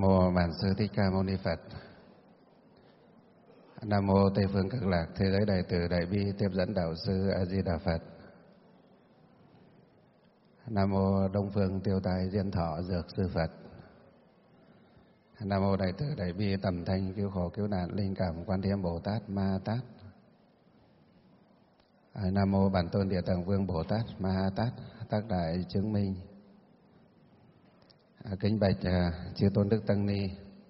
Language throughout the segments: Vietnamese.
Nam mô Bản Sư Thích Ca Mâu Ni Phật. Nam mô Tây Phương Cực Lạc Thế Giới Đại Từ Đại Bi Tiếp Dẫn Đạo Sư A Di Đà Phật. Nam mô Đông Phương Tiêu Tai Diên Thọ Dược Sư Phật. Nam mô Đại Từ Đại Bi Tầm Thanh Cứu Khổ Cứu Nạn Linh Cảm Quan Thế Âm Bồ Tát Ma Tát. Nam mô Bản Tôn Địa Tạng Vương Bồ Tát Ma Tát Tác Đại Chứng Minh. Kính bạch chư tôn đức tăng ni,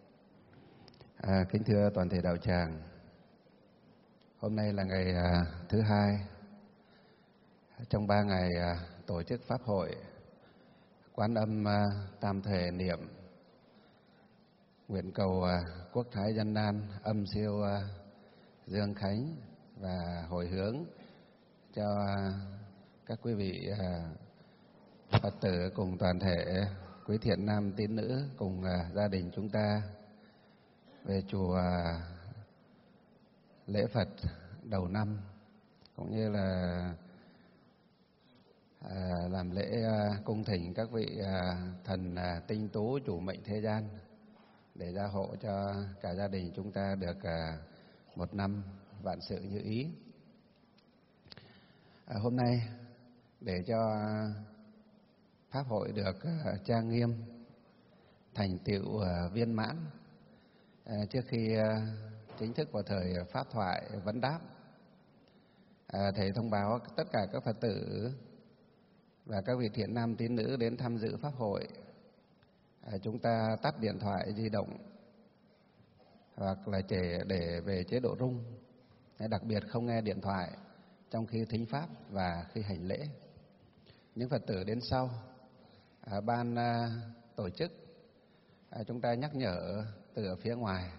kính thưa toàn thể đạo tràng. Hôm nay là ngày thứ hai trong 3 ngày tổ chức pháp hội Quán Âm Tam Thể Niệm, nguyện cầu quốc thái dân an, âm siêu dương khánh và hồi hướng cho các quý vị Phật tử cùng toàn thể quý thiện nam tín nữ cùng gia đình chúng ta về chùa lễ Phật đầu năm, cũng như là làm lễ cung thỉnh các vị thần tinh tú chủ mệnh thế gian để gia hộ cho cả gia đình chúng ta được một năm vạn sự như ý. Hôm nay để cho pháp hội được trang nghiêm, thành tựu viên mãn, trước khi chính thức vào thời pháp thoại vấn đáp, thầy thông báo tất cả các Phật tử và các vị thiện nam tín nữ đến tham dự pháp hội, chúng ta tắt điện thoại di động hoặc là để về chế độ rung, đặc biệt không nghe điện thoại trong khi thính pháp và khi hành lễ. Những Phật tử đến sau, ban tổ chức chúng ta nhắc nhở từ ở phía ngoài,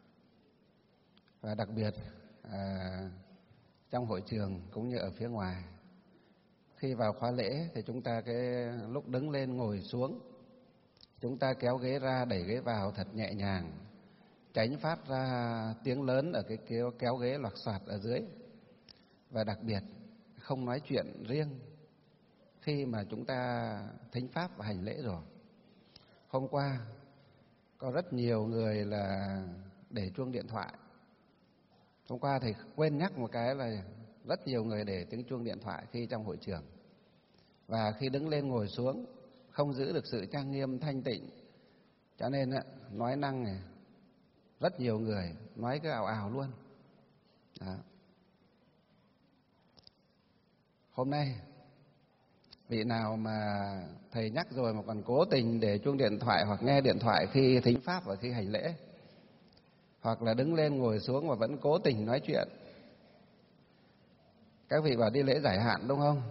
và đặc biệt trong hội trường cũng như ở phía ngoài, khi vào khóa lễ thì chúng ta cái lúc đứng lên ngồi xuống, chúng ta kéo ghế ra đẩy ghế vào thật nhẹ nhàng, tránh phát ra tiếng lớn ở cái kéo ghế loạc xoạt ở dưới. Và đặc biệt không nói chuyện riêng khi mà chúng ta thính pháp và hành lễ rồi. Hôm qua có rất nhiều người là để chuông điện thoại. Hôm qua thầy quên nhắc một cái là rất nhiều người để tiếng chuông điện thoại khi trong hội trường. Và khi đứng lên ngồi xuống không giữ được sự trang nghiêm thanh tịnh, cho nên nói năng này, rất nhiều người nói cái ào ào luôn. Đó. Hôm nay vị nào mà thầy nhắc rồi mà còn cố tình để chuông điện thoại hoặc nghe điện thoại khi thính pháp và khi hành lễ, hoặc là đứng lên ngồi xuống mà vẫn cố tình nói chuyện, các vị bảo đi lễ giải hạn đúng không?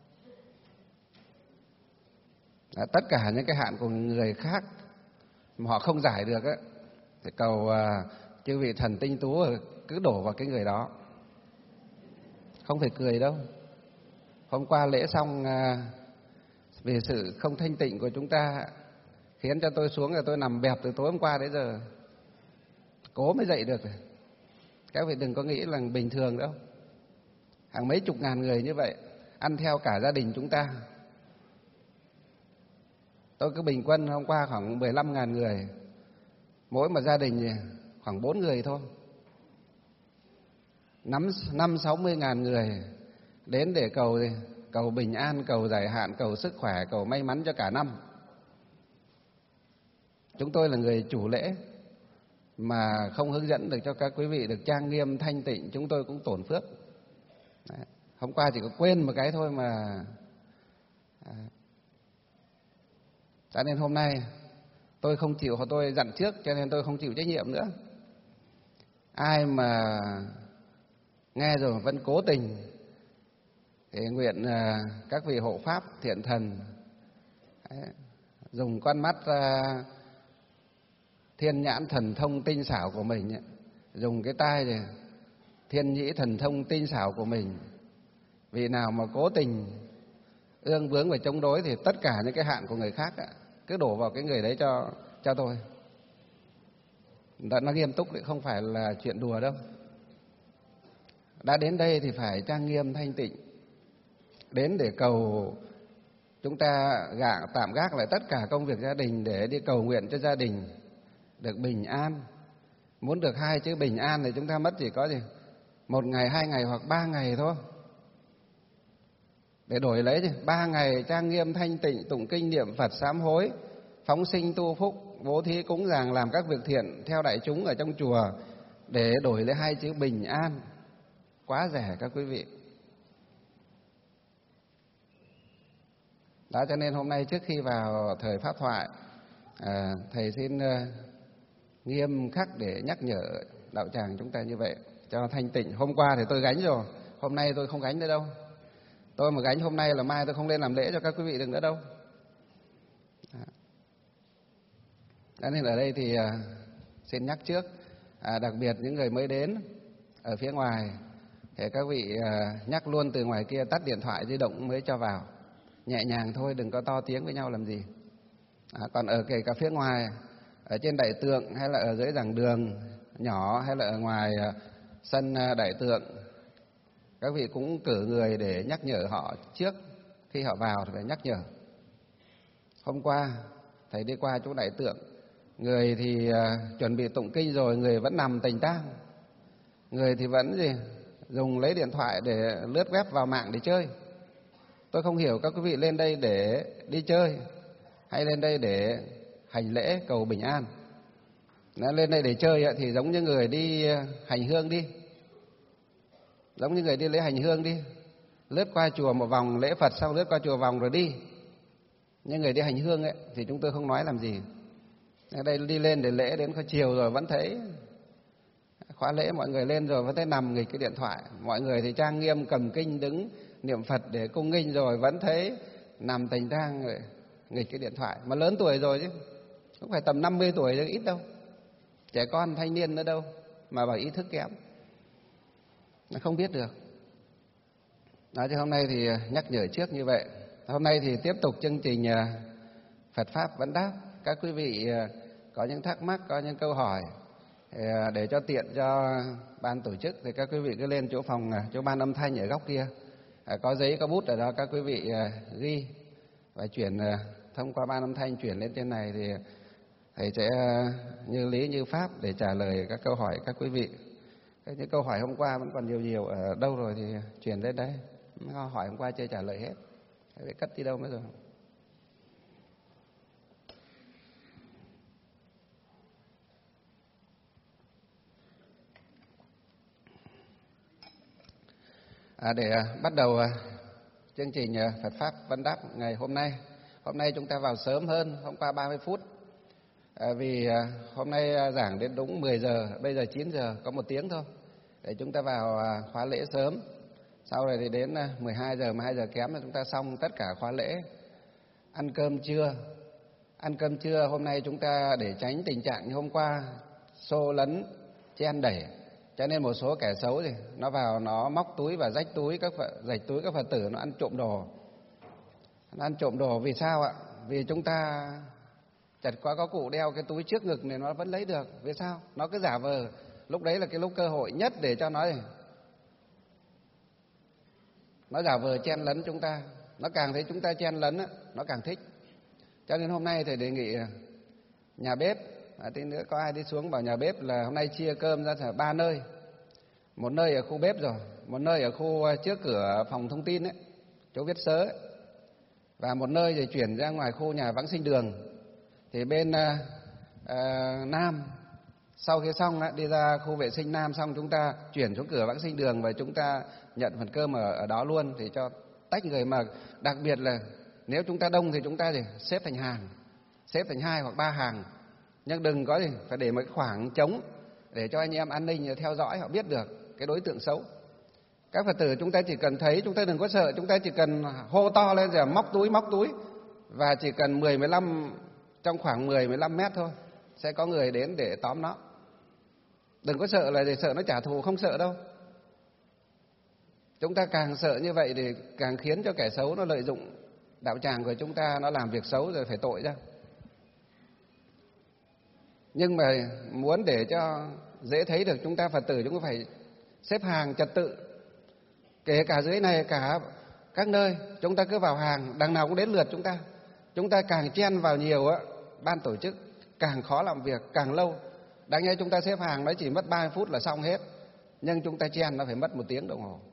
Tất cả những cái hạn của người khác mà họ không giải được á, thì cầu chư vị thần tinh tú cứ đổ vào cái người đó. Không phải cười đâu. Hôm qua lễ xong, vì sự không thanh tịnh của chúng ta khiến cho tôi xuống rồi tôi nằm bẹp từ tối hôm qua đến giờ, cố mới dậy được. Các vị đừng có nghĩ là bình thường đâu. Hàng mấy chục ngàn người như vậy, ăn theo cả gia đình chúng ta. Tôi cứ bình quân hôm qua khoảng 15.000 người, mỗi một gia đình khoảng 4 người thôi. 50-60 ngàn người đến để cầu bình an, cầu giải hạn, cầu sức khỏe, cầu may mắn cho cả năm. Chúng tôi là người chủ lễ mà không hướng dẫn được cho các quý vị được trang nghiêm thanh tịnh, chúng tôi cũng tổn phước. Đấy. Hôm qua chỉ có quên một cái thôi mà. Cho nên hôm nay tôi không chịu, tôi dặn trước cho nên tôi không chịu trách nhiệm nữa. Ai mà nghe rồi vẫn cố tình thì nguyện các vị hộ pháp thiện thần dùng con mắt thiên nhãn thần thông tinh xảo của mình, dùng cái tai thiên nhĩ thần thông tinh xảo của mình. Vì nào mà cố tình ương bướng và chống đối thì tất cả những cái hạn của người khác cứ đổ vào cái người đấy cho tôi. Nó nghiêm túc, không phải là chuyện đùa đâu. Đã đến đây thì phải trang nghiêm thanh tịnh, đến để cầu chúng ta tạm gác lại tất cả công việc gia đình để đi cầu nguyện cho gia đình, được bình an. Muốn được 2 chữ bình an thì chúng ta mất chỉ có gì 1 ngày, 2 ngày hoặc 3 ngày thôi. Để đổi lấy gì 3 ngày trang nghiêm thanh tịnh, tụng kinh niệm Phật sám hối, phóng sinh tu phúc, bố thí cúng dường, làm các việc thiện theo đại chúng ở trong chùa, để đổi lấy 2 chữ bình an. Quá rẻ các quý vị. Đó, cho nên hôm nay trước khi vào thời pháp thoại, thầy xin nghiêm khắc để nhắc nhở đạo tràng chúng ta như vậy cho thanh tịnh. Hôm qua thì tôi gánh rồi, hôm nay tôi không gánh nữa đâu. Tôi mà gánh hôm nay là mai tôi không lên làm lễ cho các quý vị được nữa đâu. Cho nên ở đây thì xin nhắc trước, đặc biệt những người mới đến ở phía ngoài thì các vị nhắc luôn từ ngoài kia tắt điện thoại di động mới cho vào, nhẹ nhàng thôi, đừng có to tiếng với nhau làm gì. Còn ở kể cả phía ngoài, ở trên đại tượng hay là ở dưới giảng đường nhỏ hay là ở ngoài sân đại tượng, các vị cũng cử người để nhắc nhở họ trước khi họ vào thì phải nhắc nhở. Hôm qua thầy đi qua chỗ đại tượng, người thì chuẩn bị tụng kinh rồi, người vẫn nằm tành tang, người thì vẫn dùng lấy điện thoại để lướt web vào mạng để chơi. Tôi không hiểu các quý vị lên đây để đi chơi hay lên đây để hành lễ cầu bình an. Nếu lên đây để chơi thì giống như người đi hành hương đi, giống như người đi lễ hành hương đi, lướt qua chùa một vòng lễ Phật xong lướt qua chùa vòng rồi đi. Nhưng người đi hành hương thì chúng tôi không nói làm gì. Ở đây đi lên để lễ đến chiều rồi vẫn thấy khóa lễ, mọi người lên rồi vẫn thấy nằm nghịch cái điện thoại. Mọi người thì trang nghiêm cầm kinh đứng niệm Phật để cung nghinh rồi vẫn thấy nằm tành tang nghịch cái điện thoại. Mà lớn tuổi rồi chứ, không phải tầm 50 tuổi chứ ít đâu, trẻ con thanh niên nữa đâu mà bảo ý thức kém, nó không biết được. Đó, chứ hôm nay thì nhắc nhở trước như vậy. Hôm nay thì tiếp tục chương trình Phật Pháp Vấn Đáp. Các quý vị có những thắc mắc, có những câu hỏi, để cho tiện cho ban tổ chức thì các quý vị cứ lên chỗ phòng, chỗ ban âm thanh ở góc kia, có giấy có bút ở đó, các quý vị ghi và chuyển thông qua ban âm thanh chuyển lên trên này, thì thầy sẽ như lý như pháp để trả lời các câu hỏi các quý vị. Những câu hỏi hôm qua vẫn còn nhiều ở đâu rồi thì chuyển lên đây. Hỏi hôm qua chưa trả lời hết, phải cất đi đâu nữa rồi. Để bắt đầu chương trình Phật Pháp Vấn Đáp ngày hôm nay. Hôm nay chúng ta vào sớm hơn hôm qua 30 phút. Vì hôm nay giảng đến đúng 10 giờ, bây giờ 9 giờ, có 1 tiếng thôi. Để chúng ta vào khóa lễ sớm. Sau này thì đến 12 giờ kém là chúng ta xong tất cả khóa lễ. Ăn cơm trưa. Ăn cơm trưa hôm nay chúng ta để tránh tình trạng như hôm qua xô lấn, chen đẩy. Cho nên một số kẻ xấu thì nó vào nó móc túi và rách túi các Phật tử, nó ăn trộm đồ. Nó ăn trộm đồ vì sao ạ? Vì chúng ta chật quá có cụ đeo cái túi trước ngực này nó vẫn lấy được. Vì sao? Nó cứ giả vờ lúc đấy là cái lúc cơ hội nhất để cho nó giả vờ chen lấn chúng ta. Nó càng thấy chúng ta chen lấn nó càng thích. Cho nên hôm nay thầy đề nghị nhà bếp, tí nữa có ai đi xuống bảo nhà bếp là hôm nay chia cơm ra thành 3 nơi. Một nơi ở khu bếp rồi, một nơi ở khu trước cửa phòng thông tin chỗ viết sớ, và một nơi thì chuyển ra ngoài khu nhà vãng sinh đường. Thì bên Nam, sau khi xong đi ra khu vệ sinh Nam xong chúng ta chuyển xuống cửa vãng sinh đường và chúng ta nhận phần cơm ở đó luôn, thì cho tách người. Mà đặc biệt là nếu chúng ta đông thì chúng ta xếp thành hàng, xếp thành 2 hoặc 3 hàng, nhưng đừng có phải để một cái khoảng trống để cho anh em an ninh theo dõi, họ biết được cái đối tượng xấu. Các Phật tử chúng ta chỉ cần thấy, chúng ta đừng có sợ, chúng ta chỉ cần hô to lên rồi móc túi, và chỉ cần 10-15, trong khoảng 10-15 mét thôi sẽ có người đến để tóm nó. Đừng có sợ là để sợ nó trả thù, không sợ đâu. Chúng ta càng sợ như vậy thì càng khiến cho kẻ xấu nó lợi dụng đạo tràng của chúng ta, nó làm việc xấu rồi phải tội ra. Nhưng mà muốn để cho dễ thấy được chúng ta Phật tử, chúng ta phải xếp hàng trật tự. Kể cả dưới này, cả các nơi, chúng ta cứ vào hàng, đằng nào cũng đến lượt chúng ta. Chúng ta càng chen vào nhiều ban tổ chức càng khó làm việc, càng lâu. Đáng nhẽ chúng ta xếp hàng nó chỉ mất 30 phút là xong hết, nhưng chúng ta chen nó phải mất 1 tiếng đồng hồ,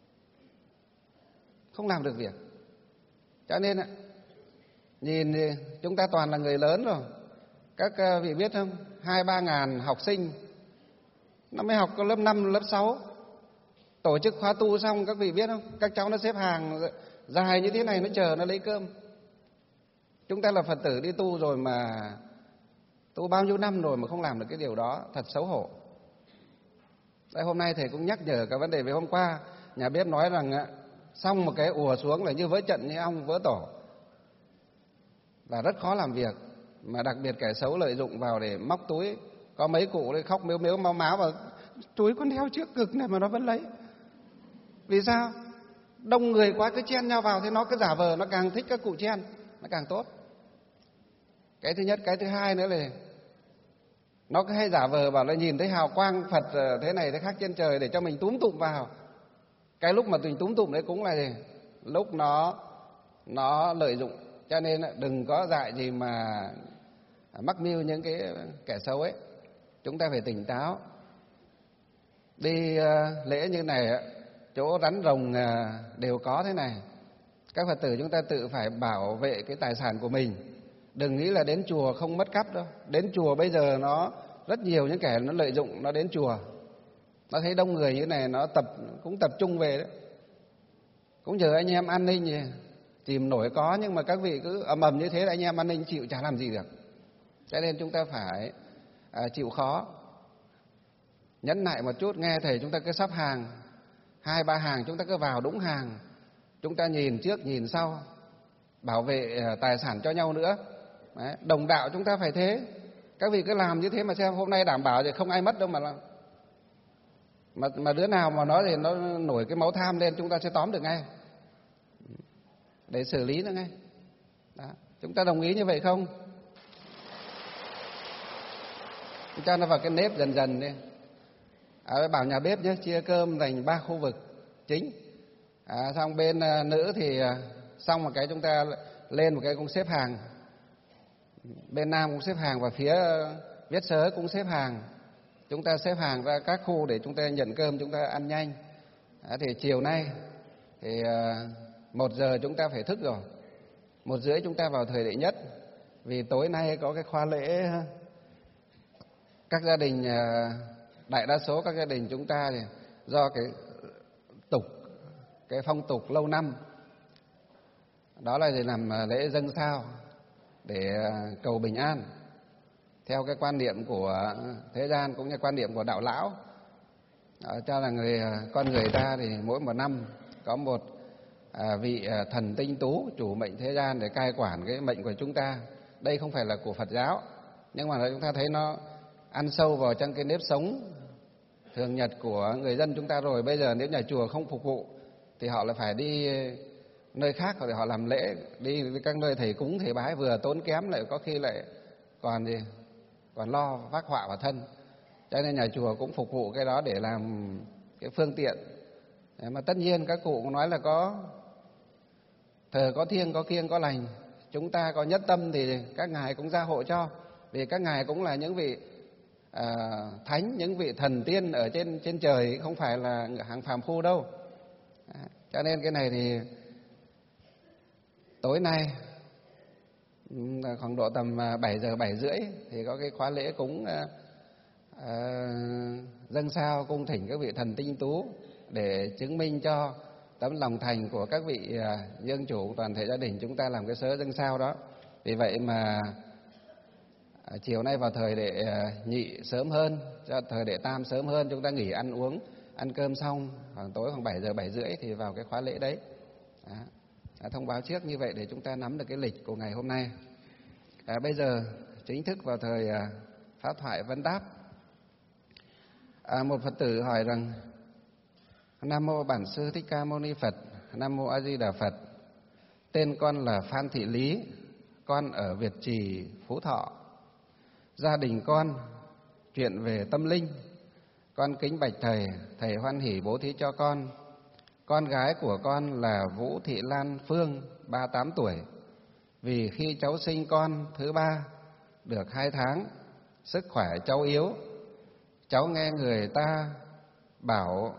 không làm được việc. Cho nên nhìn chúng ta toàn là người lớn rồi. Các vị biết không, 2-3 ngàn học sinh nó mới học có lớp 5, lớp 6. Tổ chức khóa tu xong, các vị biết không, các cháu nó xếp hàng dài như thế này, nó chờ nó lấy cơm. Chúng ta là Phật tử đi tu rồi mà, tu bao nhiêu năm rồi mà không làm được cái điều đó, thật xấu hổ. Đây, hôm nay thầy cũng nhắc nhở cái vấn đề về hôm qua. Nhà bếp nói rằng xong một cái ùa xuống là như vỡ trận, như ong vỡ tổ, và rất khó làm việc. Mà đặc biệt kẻ xấu lợi dụng vào để móc túi. Có mấy cụ đấy khóc mếu mếu máu máu và túi con đeo trước ngực này mà nó vẫn lấy. Vì sao? Đông người quá cứ chen nhau vào, thế nó cứ giả vờ, nó càng thích các cụ chen, nó càng tốt. Cái thứ nhất. Cái thứ hai nữa là nó cứ hay giả vờ bảo là nhìn thấy hào quang Phật thế này thế khác trên trời để cho mình túm tụm vào. Cái lúc mà mình túm tụm đấy cũng là gì? Lúc nó lợi dụng. Cho nên đừng có dại gì mà mắc mưu những cái kẻ xấu ấy. Chúng ta phải tỉnh táo. Đi lễ như này, chỗ rắn rồng đều có thế này. Các Phật tử chúng ta tự phải bảo vệ cái tài sản của mình. Đừng nghĩ là đến chùa không mất cắp đâu. Đến chùa bây giờ nó rất nhiều những kẻ nó lợi dụng, nó đến chùa, nó thấy đông người như thế này, nó cũng tập trung về đấy. Cũng nhờ anh em an ninh gì, tìm nổi có, nhưng mà các vị cứ ầm ầm như thế là anh em an ninh chịu chả làm gì được. Cho nên chúng ta phải chịu khó, nhẫn nại một chút. Nghe thầy chúng ta cứ sắp hàng 2-3 hàng, chúng ta cứ vào đúng hàng, chúng ta nhìn trước nhìn sau, bảo vệ tài sản cho nhau nữa. Đấy, đồng đạo chúng ta phải thế. Các vị cứ làm như thế mà xem, hôm nay đảm bảo thì không ai mất đâu mà đứa nào mà nói thì nó nổi cái máu tham lên, chúng ta sẽ tóm được ngay để xử lý nó ngay. Đó. Chúng ta đồng ý như vậy không? Cho nó vào cái nếp dần dần đi. Bảo nhà bếp nhé, chia cơm thành 3 khu vực chính. Xong bên nữ thì xong một cái chúng ta lên một cái cũng xếp hàng. Bên nam cũng xếp hàng, và phía Viết Sớ cũng xếp hàng. Chúng ta xếp hàng ra các khu để chúng ta nhận cơm, chúng ta ăn nhanh. Thì chiều nay thì 1 giờ chúng ta phải thức rồi, 1:30 chúng ta vào thời đệ nhất. Vì tối nay có cái khóa lễ. Các gia đình, đại đa số các gia đình chúng ta thì do cái phong tục lâu năm, đó là để làm lễ dâng sao để cầu bình an. Theo cái quan niệm của thế gian cũng như quan niệm của đạo lão, cho là con người ta thì mỗi 1 năm có một vị thần tinh tú chủ mệnh thế gian để cai quản cái mệnh của chúng ta. Đây không phải là của Phật giáo, nhưng mà chúng ta thấy nó ăn sâu vào trong cái nếp sống thường nhật của người dân chúng ta rồi. Bây giờ nếu nhà chùa không phục vụ thì họ lại phải đi nơi khác để họ làm lễ, đi với các nơi thầy cúng thầy bái, vừa tốn kém lại có khi lại còn lo vác họa vào thân. Cho nên nhà chùa cũng phục vụ cái đó để làm cái phương tiện. Mà tất nhiên các cụ cũng nói là có thờ có thiêng, có kiêng, có lành. Chúng ta có nhất tâm thì các ngài cũng gia hộ cho, vì các ngài cũng là những vị thánh, những vị thần tiên ở trên trời, không phải là hàng phàm phu đâu. Cho nên cái này thì tối nay khoảng độ tầm 7 giờ 7:30 thì có cái khóa lễ cúng dâng sao cung thỉnh các vị thần tinh tú để chứng minh cho tấm lòng thành của các vị dân chủ toàn thể gia đình chúng ta làm cái sớ dâng sao đó. Vì vậy mà chiều nay vào thời đệ nhị sớm hơn, cho thời đệ tam sớm hơn, chúng ta nghỉ ăn uống, ăn cơm xong khoảng tối khoảng 7 giờ 7:30 thì vào cái khóa lễ đấy. Thông báo trước như vậy để chúng ta nắm được cái lịch của ngày hôm nay. Bây giờ chính thức vào thời pháp thoại vấn đáp. Một Phật tử hỏi rằng: Nam mô Bản Sư Thích Ca Mâu Ni Phật. Nam mô A Di Đà Phật. Tên con là Phan Thị Lý, con ở Việt Trì, Phú Thọ. Gia đình con chuyện về tâm linh, con kính bạch thầy, thầy hoan hỉ bố thí cho con. Con gái của con là Vũ Thị Lan Phương, 38 tuổi. Vì khi cháu sinh con thứ 3 được 2 tháng, sức khỏe cháu yếu. Cháu nghe người ta bảo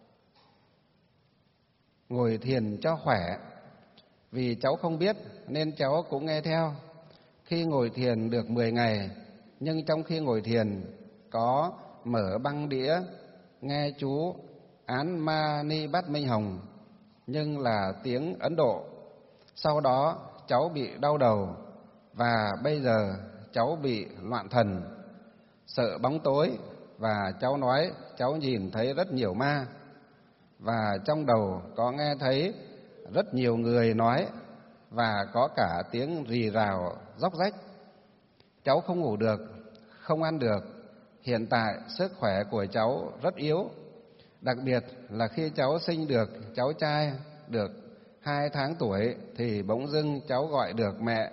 ngồi thiền cho khỏe, vì cháu không biết nên cháu cũng nghe theo. Khi ngồi thiền được 10 ngày, nhưng trong khi ngồi thiền có mở băng đĩa nghe chú Án Mani Bát Minh Hồng, nhưng là tiếng Ấn Độ. Sau đó cháu bị đau đầu và bây giờ cháu bị loạn thần, sợ bóng tối, và cháu nói cháu nhìn thấy rất nhiều ma, và trong đầu có nghe thấy rất nhiều người nói, và có cả tiếng rì rào róc rách. Cháu không ngủ được, không ăn được. Hiện tại sức khỏe của cháu rất yếu, đặc biệt là khi cháu sinh được cháu trai được 2 tháng tuổi thì bỗng dưng cháu gọi được mẹ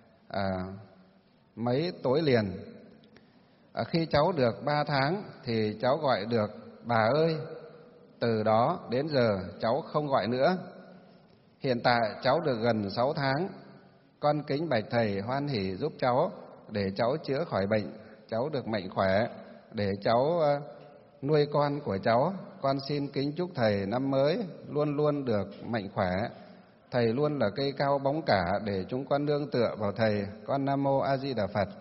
mấy tối liền. Khi cháu được 3 tháng thì cháu gọi được bà ơi. Từ đó đến giờ cháu không gọi nữa. Hiện tại cháu được gần 6 tháng. Con kính bạch thầy hoan hỉ giúp cháu để cháu chữa khỏi bệnh, cháu được mạnh khỏe, để cháu nuôi con của cháu. Con xin kính chúc thầy năm mới luôn luôn được mạnh khỏe. Thầy luôn là cây cao bóng cả để chúng con nương tựa vào thầy. Con Nam Mô A Di Đà Phật.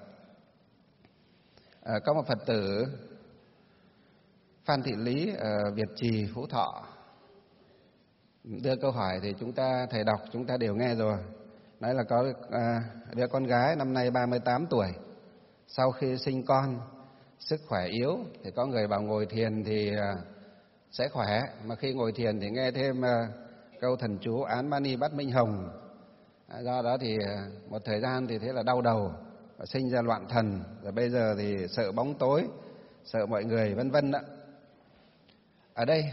Có một Phật tử Phan Thị Lý ở Việt Trì, Phú Thọ đưa câu hỏi thì thầy đọc chúng ta đều nghe rồi. Nói là có đứa con gái năm nay 38 tuổi, sau khi sinh con sức khỏe yếu thì có người bảo ngồi thiền thì sẽ khỏe, mà khi ngồi thiền thì nghe thêm câu thần chú Án Mani Bát Minh Hồng. Do đó thì một thời gian thì thế là đau đầu và sinh ra loạn thần, rồi bây giờ thì sợ bóng tối, sợ mọi người vân vân đó. Ở đây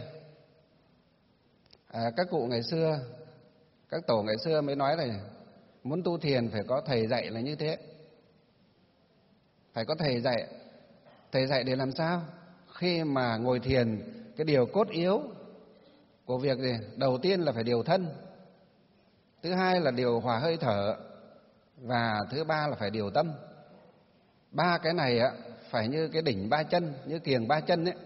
các cụ ngày xưa, các tổ ngày xưa mới nói là muốn tu thiền phải có thầy dạy là như thế. Phải có thầy dạy. Thầy dạy để làm sao? Khi mà ngồi thiền, cái điều cốt yếu của việc gì? Đầu tiên là phải điều thân, thứ hai là điều hòa hơi thở, và thứ ba là phải điều tâm. 3 cái này phải như cái đỉnh 3 chân, như kiềng 3 chân ấy.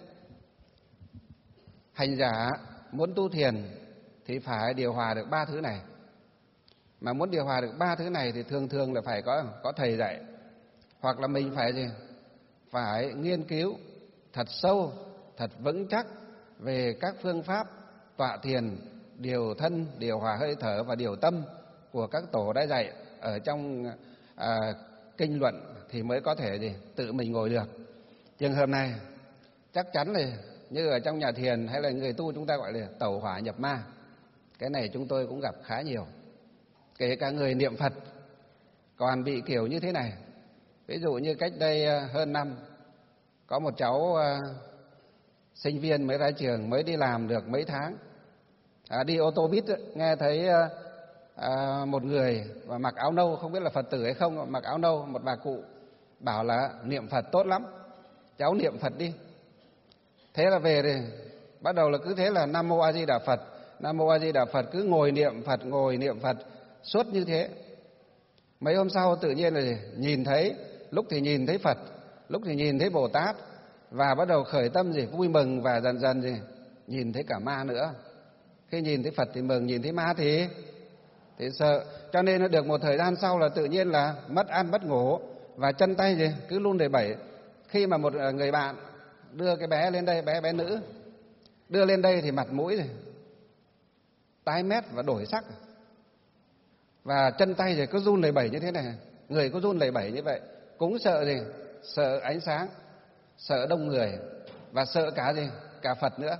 Hành giả muốn tu thiền thì phải điều hòa được 3 thứ này. Mà muốn điều hòa được 3 thứ này thì thường là phải có thầy dạy, hoặc là mình phải gì? Phải nghiên cứu thật sâu, thật vững chắc về các phương pháp tọa thiền, điều thân, điều hòa hơi thở và điều tâm của các tổ đã dạy ở trong kinh luận thì mới có thể tự mình ngồi được. Trường hợp này chắc chắn là như ở trong nhà thiền hay là người tu chúng ta gọi là tẩu hỏa nhập ma. Cái này chúng tôi cũng gặp khá nhiều. Kể cả người niệm Phật còn bị kiểu như thế này. Ví dụ như cách đây hơn năm, có một cháu sinh viên mới ra trường, mới đi làm được mấy tháng, đi ô tô buýt, nghe thấy một người và mặc áo nâu, không biết là Phật tử hay không, mặc áo nâu, một bà cụ bảo là niệm Phật tốt lắm, cháu niệm Phật đi. Thế là về thì bắt đầu là cứ thế là Nam Mô A Di Đà Phật, Nam Mô A Di Đà Phật, cứ ngồi niệm Phật suốt như thế. Mấy hôm sau tự nhiên là nhìn thấy, lúc thì nhìn thấy Phật, lúc thì nhìn thấy Bồ Tát, và bắt đầu khởi tâm vui mừng, và dần dần nhìn thấy cả ma nữa. Khi nhìn thấy Phật thì mừng, nhìn thấy ma thì sợ. Cho nên nó được một thời gian sau là tự nhiên là mất ăn mất ngủ, và chân tay cứ run lẩy bẩy. Khi mà một người bạn đưa cái bé lên đây, bé nữ đưa lên đây thì mặt mũi tái mét và đổi sắc, và chân tay cứ run lẩy bẩy như thế này, người cứ run lẩy bẩy như vậy. Cũng sợ sợ ánh sáng, sợ đông người, và sợ cả Phật nữa.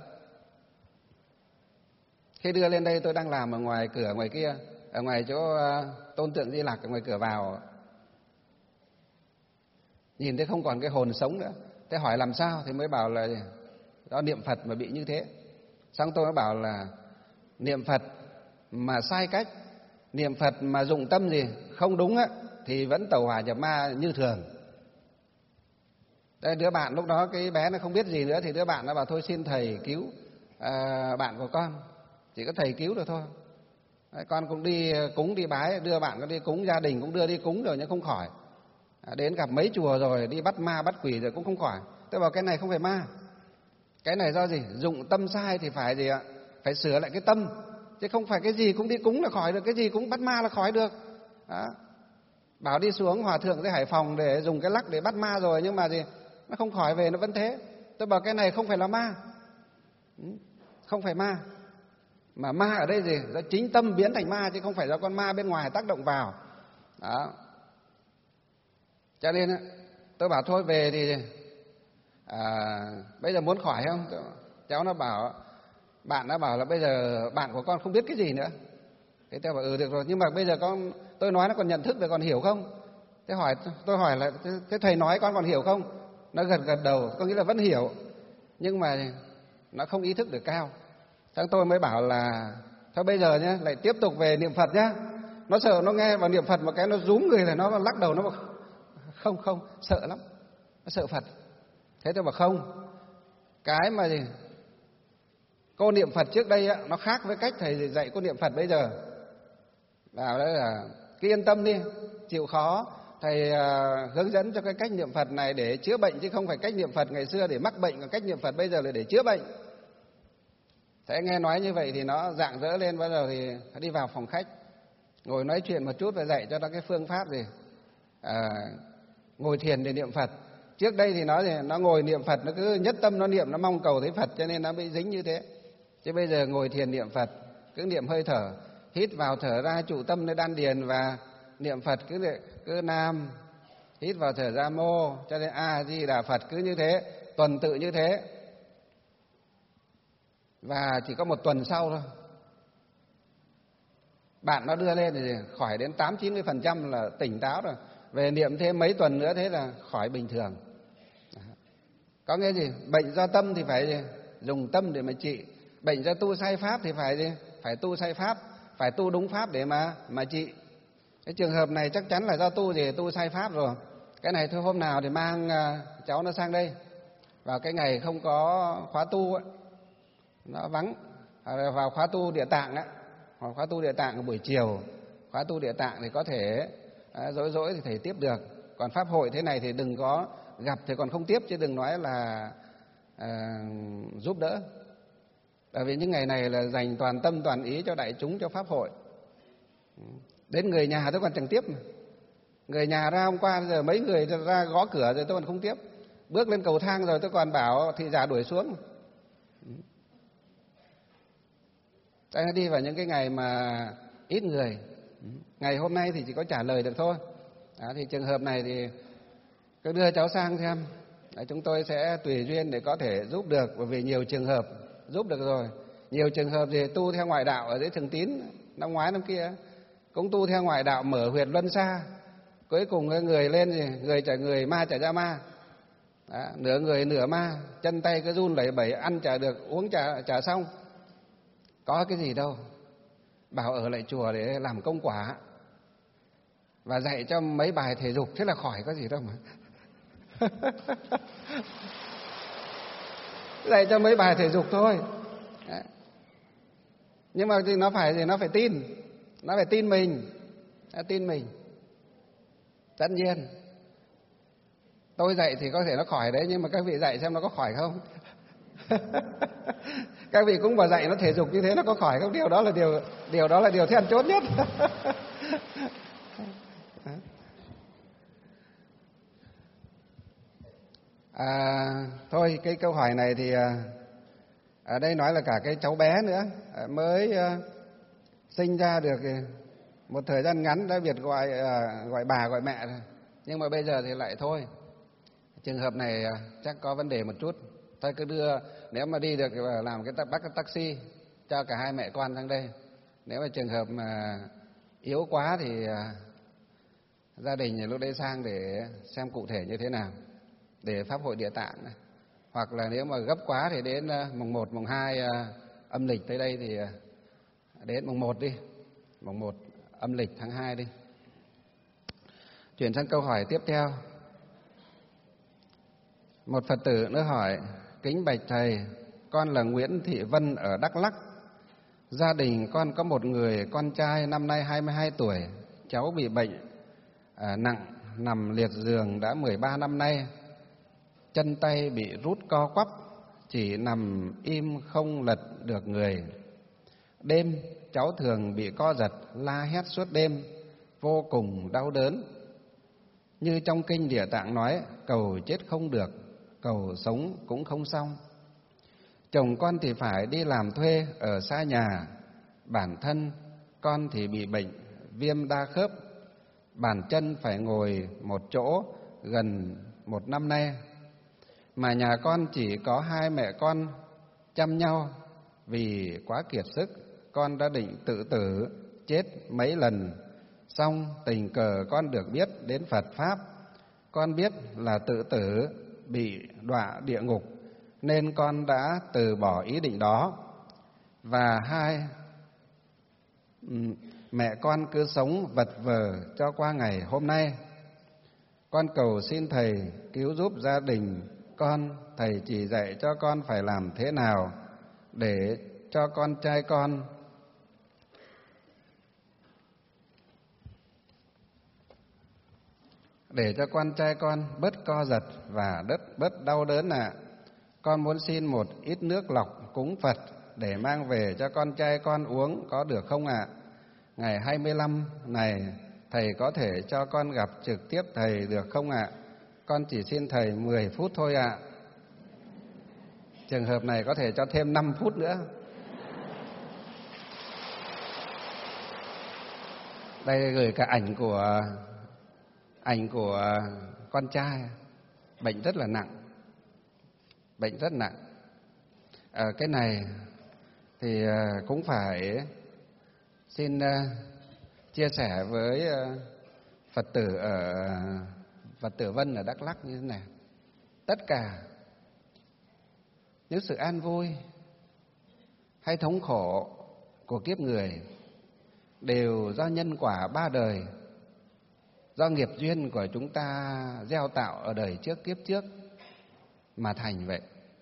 Khi đưa lên đây tôi đang làm ở ngoài cửa ngoài kia, ở ngoài chỗ tôn tượng Di Lặc, ở ngoài cửa vào, nhìn thấy không còn cái hồn sống nữa. Thế hỏi làm sao thì mới bảo là do niệm Phật mà bị như thế. Xong tôi mới bảo là niệm Phật mà sai cách, niệm Phật mà dụng tâm không đúng thì vẫn tẩu hỏa nhập ma như thường. Đây, đứa bạn lúc đó cái bé nó không biết gì nữa, thì đứa bạn nó bảo thôi xin thầy cứu bạn của con, chỉ có thầy cứu được thôi. Đấy, con cũng đi cúng đi bái, đưa bạn nó đi cúng, gia đình cũng đưa đi cúng rồi nhưng không khỏi. Đến gặp mấy chùa rồi, đi bắt ma bắt quỷ rồi cũng không khỏi. Tôi bảo cái này không phải ma. Cái này do gì? Dụng tâm sai thì phải gì ạ? Phải sửa lại cái tâm. Chứ không phải cái gì cũng đi cúng là khỏi được, cái gì cũng bắt ma là khỏi được. Đó. Bảo đi xuống hòa thượng tới Hải Phòng để dùng cái lắc để bắt ma rồi, nhưng mà gì? Nó không khỏi về, nó vẫn thế. Tôi bảo cái này không phải là ma. Không phải ma. Mà ma ở đây gì? Do chính tâm biến thành ma, chứ không phải do con ma bên ngoài tác động vào. Đó. Cho nên tôi bảo thôi về thì bây giờ muốn khỏi không? Cháu nó bảo, bạn nó bảo là bây giờ bạn của con không biết cái gì nữa. Thế tôi bảo được rồi, nhưng mà bây giờ tôi nói nó còn nhận thức được, còn hiểu không? Tôi hỏi là thế thầy nói con còn hiểu không? Nó gật gật đầu, có nghĩa là vẫn hiểu, nhưng mà nó không ý thức được cao. Thế tôi mới bảo là thôi bây giờ nhá, lại tiếp tục về niệm Phật nhá. Nó sợ, nó nghe vào niệm Phật một cái nó rúm người, là nó lắc đầu, nó bảo không, sợ lắm, nó sợ Phật. Thế tôi bảo không, cái mà gì cô niệm Phật trước đây á, nó khác với cách thầy dạy cô niệm Phật bây giờ. Bảo đấy là cứ yên tâm đi, chịu khó, thầy hướng dẫn cho cái cách niệm Phật này để chữa bệnh, chứ không phải cách niệm Phật ngày xưa để mắc bệnh, còn cách niệm Phật bây giờ là để chữa bệnh. Thế nghe nói như vậy thì nó rạng rỡ lên, bắt đầu thì đi vào phòng khách, ngồi nói chuyện một chút và dạy cho nó cái phương pháp gì ngồi thiền để niệm Phật. Trước đây thì nó ngồi niệm Phật, nó cứ nhất tâm nó niệm, nó mong cầu thấy Phật, cho nên nó bị dính như thế. Chứ bây giờ ngồi thiền niệm Phật, cứ niệm hơi thở, hít vào thở ra, trụ tâm nơi đan điền và niệm Phật cứ Nam, hít vào thở ra Mô, cho nên A Di Đà Phật, cứ như thế, tuần tự như thế. Và chỉ có một tuần sau thôi, bạn nó đưa lên thì khỏi đến 80-90% là tỉnh táo rồi. Về niệm thêm mấy tuần nữa thế là khỏi bình thường. Có nghĩa gì? Bệnh do tâm thì phải gì? Dùng tâm để mà trị. Bệnh do tu sai pháp thì phải gì? Phải tu sai pháp, phải tu đúng pháp để mà trị. Cái trường hợp này chắc chắn là do tu sai pháp rồi. Cái này thôi hôm nào thì mang cháu nó sang đây. Vào cái ngày không có khóa tu ấy, nó vắng, vào khóa tu Địa Tạng á, hoặc khóa tu Địa Tạng buổi chiều, khóa tu Địa Tạng thì có thể rỗi thì thầy tiếp được. Còn pháp hội thế này thì đừng có gặp thì còn không tiếp, chứ đừng nói là giúp đỡ. Bởi vì những ngày này là dành toàn tâm toàn ý cho đại chúng, cho pháp hội. Đến người nhà tôi còn chẳng tiếp mà. Người nhà ra hôm qua giờ mấy người ra gõ cửa rồi tôi còn không tiếp. Bước lên cầu thang rồi tôi còn bảo thị giả đuổi xuống. Tại nó đi vào những cái ngày mà ít người. Ngày hôm nay thì chỉ có trả lời được thôi. Đó, thì trường hợp này thì cứ đưa cháu sang xem. Đấy, chúng tôi sẽ tùy duyên để có thể giúp được, bởi vì nhiều trường hợp giúp được rồi. Nhiều trường hợp thì tu theo ngoại đạo ở dưới Thường Tín năm ngoái năm kia cũng tu theo ngoại đạo, mở huyệt luân xa, cuối cùng người lên thì người trả người, ma trả ra ma. Đó, nửa người nửa ma, chân tay cứ run lẩy bẩy, ăn chả được, uống chả xong. Có cái gì đâu, bảo ở lại chùa để làm công quả và dạy cho mấy bài thể dục, thế là khỏi, có gì đâu mà. Dạy cho mấy bài thể dục thôi. Đấy. Nhưng mà thì nó phải tin, nó phải tin mình, tin mình. Tất nhiên tôi dạy thì có thể nó khỏi đấy, nhưng mà các vị dạy xem nó có khỏi không. Các vị cũng bảo dạy nó thể dục như thế nó có khỏi không? Điều đó là điều then chốt nhất. Thôi cái câu hỏi này thì ở đây nói là cả cái cháu bé nữa, mới sinh ra được một thời gian ngắn đã biệt gọi bà gọi mẹ rồi, nhưng mà bây giờ thì lại thôi. Trường hợp này chắc có vấn đề một chút. Thôi cứ đưa, nếu mà đi được làm bắt cái taxi cho cả hai mẹ con sang đây. Nếu mà trường hợp mà yếu quá thì gia đình lúc đấy sang để xem cụ thể như thế nào để pháp hội Địa Tạng. Hoặc là nếu mà gấp quá thì đến mùng 1, mùng 2 âm lịch tới đây thì đến mùng 1 đi, mùng 1 âm lịch tháng 2 đi. Chuyển sang câu hỏi tiếp theo. Một Phật tử nữa hỏi: kính bạch thầy, con là Nguyễn Thị Vân ở Đắk Lắk. Gia đình con có một người con trai năm nay 22 tuổi, cháu bị bệnh nặng nằm liệt giường đã 13 năm nay, chân tay bị rút co quắp, chỉ nằm im không lật được người. Đêm cháu thường bị co giật, la hét suốt đêm, vô cùng đau đớn. Như trong kinh Địa Tạng nói, cầu chết không được, cầu sống cũng không xong. Chồng con thì phải đi làm thuê ở xa nhà, bản thân con thì bị bệnh viêm đa khớp, bàn chân phải ngồi một chỗ gần 1 năm nay. Mà nhà con chỉ có 2 mẹ con chăm nhau, vì quá kiệt sức, con đã định tự tử chết mấy lần. Xong tình cờ con được biết đến Phật Pháp, con biết là tự tử bị đọa địa ngục, nên con đã từ bỏ ý định đó. Và 2 mẹ con cứ sống vật vờ cho qua ngày hôm nay. Con cầu xin Thầy cứu giúp gia đình con, Thầy chỉ dạy cho con phải làm thế nào để cho con trai con bớt co giật và bớt đau đớn ạ. Con muốn xin một ít nước lọc cúng Phật để mang về cho con trai con uống, có được không ạ? Ngày 25 này Thầy có thể cho con gặp trực tiếp Thầy được không ạ? Con chỉ xin Thầy 10 phút thôi ạ. Trường hợp này có thể cho thêm 5 phút nữa. Đây gửi cả ảnh của con trai, bệnh rất là nặng, bệnh rất nặng. Cái này thì cũng phải xin chia sẻ với Phật tử ở Phật tử Vân ở Đắk Lắk như thế này. Tất cả những sự an vui hay thống khổ của kiếp người đều do nhân quả 3 đời, do nghiệp duyên của chúng ta gieo tạo ở đời trước kiếp trước mà thành vậy.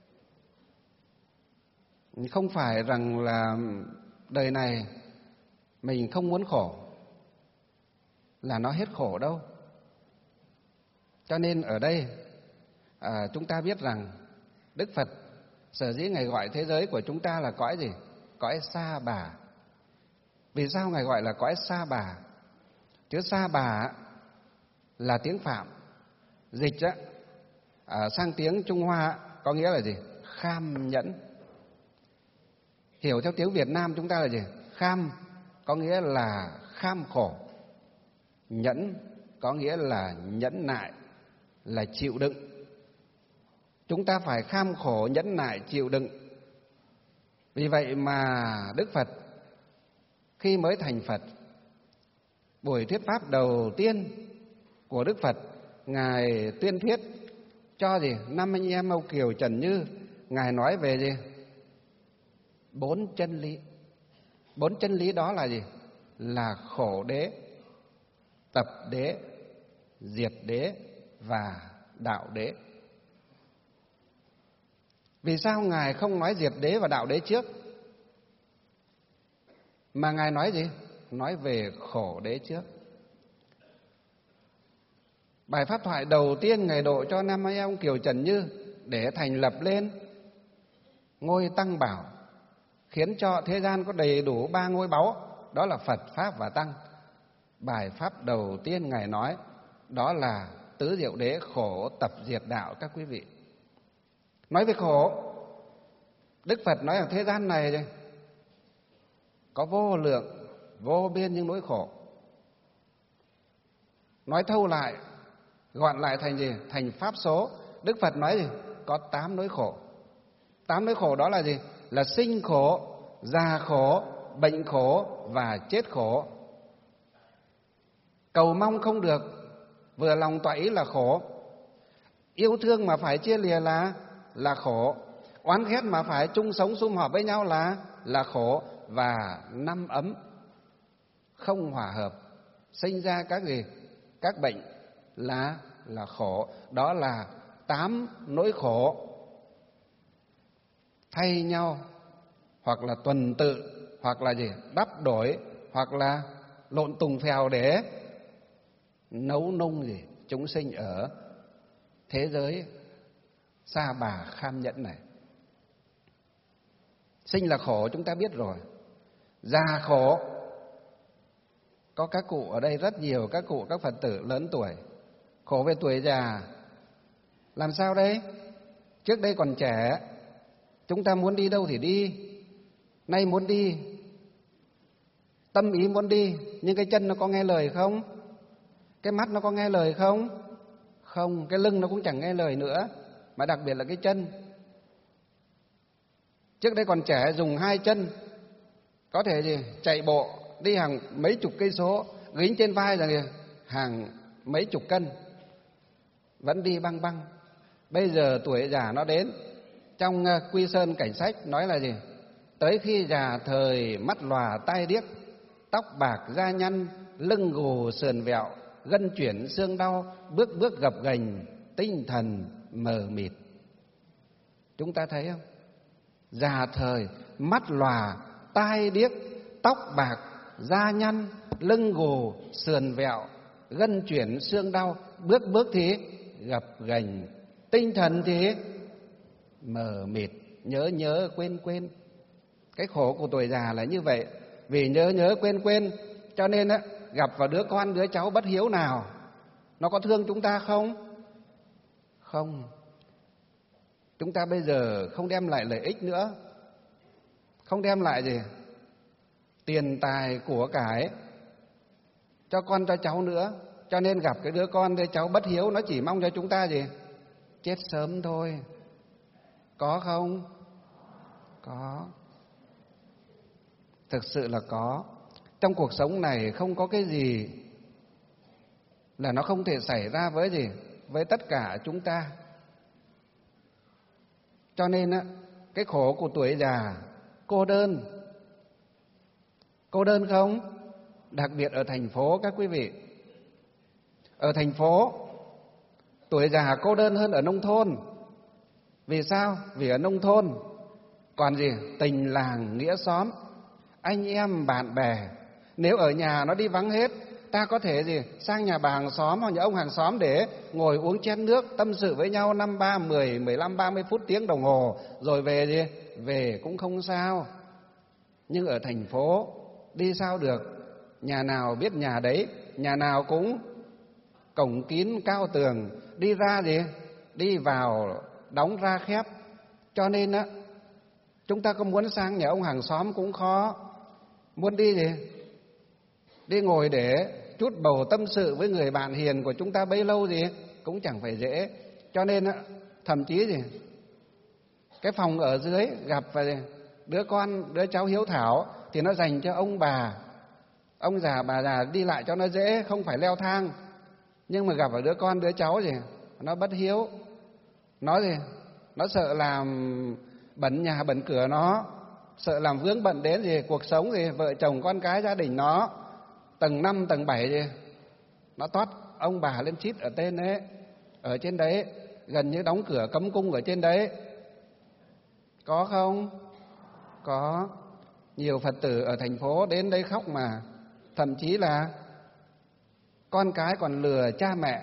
Không phải rằng là đời này mình không muốn khổ là nó hết khổ đâu. Cho nên ở đây chúng ta biết rằng Đức Phật sở dĩ Ngài gọi thế giới của chúng ta là cõi gì? Cõi Sa Bà. Vì sao Ngài gọi là cõi Sa Bà? Chữ Sa Bà là tiếng Phạm, dịch sang tiếng Trung Hoa có nghĩa là gì? Kham nhẫn. Hiểu theo tiếng Việt Nam chúng ta là gì? Kham có nghĩa là kham khổ, nhẫn có nghĩa là nhẫn nại, là chịu đựng. Chúng ta phải kham khổ, nhẫn nại, chịu đựng. Vì vậy mà Đức Phật khi mới thành Phật, buổi thuyết pháp đầu tiên của Đức Phật, Ngài tuyên thuyết cho gì? 5 anh em Âu Kiều Trần Như. Ngài nói về gì? 4 chân lý. 4 chân lý đó là gì? Là khổ đế, tập đế, diệt đế và đạo đế. Vì sao Ngài không nói diệt đế và đạo đế trước, mà Ngài nói gì? Nói về khổ đế trước. Bài pháp thoại đầu tiên Ngài độ cho 5 anh em Kiều Trần Như để thành lập lên ngôi Tăng Bảo, khiến cho thế gian có đầy đủ 3 ngôi báu, đó là Phật, Pháp và Tăng. Bài pháp đầu tiên Ngài nói đó là tứ diệu đế, khổ, tập, diệt, đạo các quý vị. Nói về khổ, Đức Phật nói ở thế gian này có vô lượng, vô biên những nỗi khổ. Nói thâu lại, gọn lại thành gì? Thành pháp số. Đức Phật nói gì? Có 8 nỗi khổ. 8 nỗi khổ đó là gì? Là sinh khổ, già khổ, bệnh khổ và chết khổ. Cầu mong không được, vừa lòng tọa ý là khổ. Yêu thương mà phải chia lìa là khổ. Oán ghét mà phải chung sống sum họp với nhau là khổ. Và 5 ấm không hòa hợp, sinh ra các gì? Các bệnh là khổ. Đó là 8 nỗi khổ thay nhau, hoặc là tuần tự, hoặc là gì? Đắp đổi, hoặc là lộn tùng phèo để nấu nung gì? chúng sinh ở thế giới sa bà kham nhẫn này. Sinh là khổ, chúng ta biết rồi. Già khổ. Có các cụ ở đây rất nhiều, các cụ, các Phật tử lớn tuổi, khổ về tuổi già. Làm sao đây? Trước đây còn trẻ, chúng ta muốn đi đâu thì đi. Nay muốn đi, tâm ý muốn đi, nhưng cái chân nó có nghe lời không? Cái mắt nó có nghe lời không? Không, cái lưng nó cũng chẳng nghe lời nữa, mà đặc biệt là cái chân. Trước đây còn trẻ dùng hai chân, có thể gì chạy bộ đi hàng mấy chục cây số, gánh trên vai là hàng mấy chục cân, vẫn đi băng băng. Bây giờ tuổi già nó đến, trong Quy Sơn Cảnh Sách nói là gì? Tới khi già thời mắt lòa tai điếc, tóc bạc da nhăn, lưng gù sườn vẹo, gân chuyển xương đau, bước bước gập ghềnh, tinh thần mờ mịt. Chúng ta thấy không? Già thời, mắt lòa, tai điếc, tóc bạc, da nhăn, lưng gù, sườn vẹo, gân chuyển xương đau, bước bước thì gập ghềnh, tinh thần thì mờ mịt, nhớ nhớ quên quên. Cái khổ của tuổi già là như vậy. Vì nhớ nhớ quên quên, cho nên á, gặp vào đứa con đứa cháu bất hiếu nào, nó có thương chúng ta không? Không. Chúng ta bây giờ không đem lại lợi ích nữa, không đem lại gì tiền tài của cải cho con cho cháu nữa. Cho nên gặp cái đứa con đứa cháu bất hiếu, nó chỉ mong cho chúng ta gì? Chết sớm thôi. Có không? Có. Thực sự là có. Trong cuộc sống này không có cái gì là nó không thể xảy ra với gì? Với tất cả chúng ta. Cho nên á, cái khổ của tuổi già, cô đơn. Cô đơn không? Đặc biệt ở thành phố các quý vị. Ở thành phố, tuổi già cô đơn hơn ở nông thôn. Vì sao? Vì ở nông thôn còn gì? Tình làng nghĩa xóm, anh em bạn bè. Nếu ở nhà nó đi vắng hết, ta có thể gì? Sang nhà bà hàng xóm hoặc nhà ông hàng xóm để ngồi uống chén nước, tâm sự với nhau 5, 3, 10, 15, 30 phút, tiếng đồng hồ, rồi về gì? Về cũng không sao. Nhưng ở thành phố đi sao được? Nhà nào biết nhà đấy, nhà nào cũng cổng kín cao tường, đi ra gì? Đi vào đóng ra khép. Cho nên á, chúng ta có muốn sang nhà ông hàng xóm cũng khó. Muốn đi gì? Đi ngồi để chút bầu tâm sự với người bạn hiền của chúng ta bấy lâu gì cũng chẳng phải dễ. Cho nên á, thậm chí gì? Cái phòng ở dưới gặp về đứa con, đứa cháu hiếu thảo thì nó dành cho ông bà, ông già, bà già đi lại cho nó dễ, không phải leo thang. Nhưng mà gặp ở đứa con, đứa cháu gì? Nó bất hiếu. Nó gì? Nó sợ làm bẩn nhà, bẩn cửa nó, sợ làm vướng bận đến gì cuộc sống gì, vợ chồng con cái gia đình nó. Tầng 5, tầng 7 gì? Nó toát ông bà lên chít ở tên đấy, ở trên đấy, gần như đóng cửa cấm cung ở trên đấy. Có không? Có. Nhiều Phật tử ở thành phố đến đây khóc mà. Thậm chí là con cái còn lừa cha mẹ,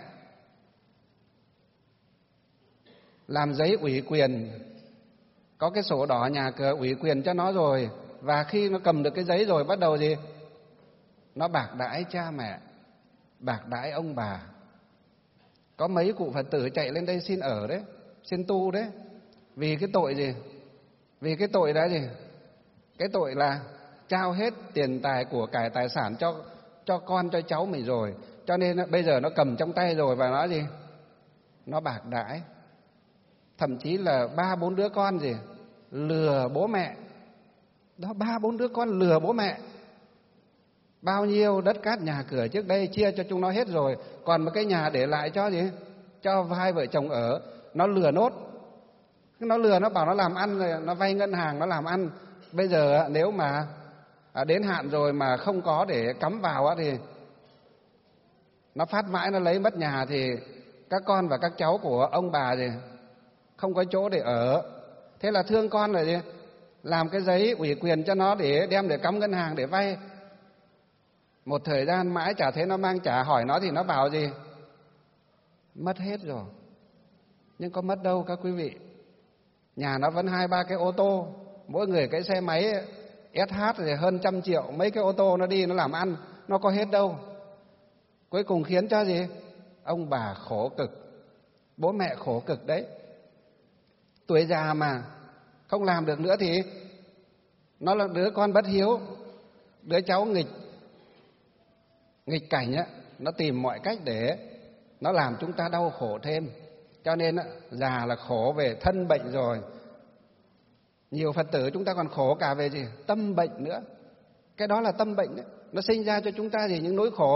làm giấy ủy quyền, có cái sổ đỏ nhà cửa ủy quyền cho nó rồi, và khi nó cầm được cái giấy rồi bắt đầu gì? Nó bạc đãi cha mẹ, bạc đãi ông bà. Có mấy cụ Phật tử chạy lên đây xin ở đấy, xin tu đấy. Vì cái tội gì? Vì cái tội đã gì? Cái tội là trao hết tiền tài của cải tài sản cho con cho cháu mình rồi. Cho nên bây giờ nó cầm trong tay rồi và nó gì? Nó bạc đãi. Thậm chí là 3, 4 đứa con gì? Lừa bố mẹ. Đó, 3, 4 đứa con lừa bố mẹ. Bao nhiêu đất cát nhà cửa trước đây chia cho chúng nó hết rồi, còn một cái nhà để lại cho gì? Cho hai vợ chồng ở. Nó lừa nốt. Nó lừa, nó bảo nó làm ăn rồi, nó vay ngân hàng nó làm ăn. Bây giờ nếu mà đến hạn rồi mà không có để cắm vào thì nó phát mãi, nó lấy mất nhà thì các con và các cháu của ông bà thì không có chỗ để ở. Thế là thương con rồi gì? Làm cái giấy ủy quyền cho nó để đem để cắm ngân hàng để vay. Một thời gian mãi chả thấy nó mang trả, hỏi nó thì nó bảo gì? mất hết rồi. Nhưng có mất đâu các quý vị. Nhà nó vẫn 2-3 cái ô tô, mỗi người cái xe máy SH thì hơn 100 triệu, mấy cái ô tô nó đi nó làm ăn, nó có hết đâu. Cuối cùng khiến cho gì? Ông bà khổ cực, bố mẹ khổ cực đấy. Tuổi già mà không làm được nữa thì nó là đứa con bất hiếu, đứa cháu nghịch cảnh á, nó tìm mọi cách để nó làm chúng ta đau khổ thêm. Cho nên già là khổ về thân bệnh rồi. Nhiều Phật tử chúng ta còn khổ cả về gì? Tâm bệnh nữa. Cái đó là tâm bệnh đấy. Nó sinh ra cho chúng ta gì? Những nỗi khổ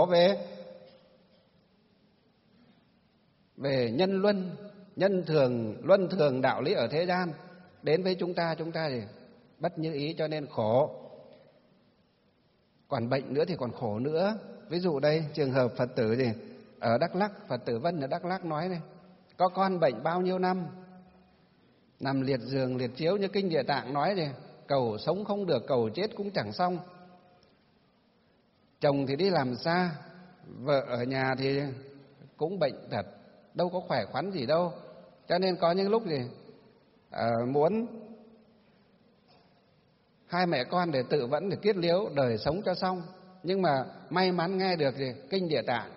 về nhân luân, nhân thường, luân thường đạo lý ở thế gian. Đến với chúng ta gì? Bất như ý cho nên khổ. Còn bệnh nữa thì còn khổ nữa. Ví dụ đây trường hợp Phật tử gì? Ở Đắk Lắk, Phật tử Vân ở Đắk Lắk nói này, có con bệnh bao nhiêu năm, nằm liệt giường liệt chiếu như kinh Địa Tạng nói này, cầu sống không được, cầu chết cũng chẳng xong. Chồng thì đi làm xa, vợ ở nhà thì cũng bệnh tật, đâu có khỏe khoắn gì đâu. Cho nên có những lúc gì muốn hai mẹ con để tự vẫn, để kết liễu đời sống cho xong. Nhưng mà may mắn nghe được gì? Kinh Địa Tạng.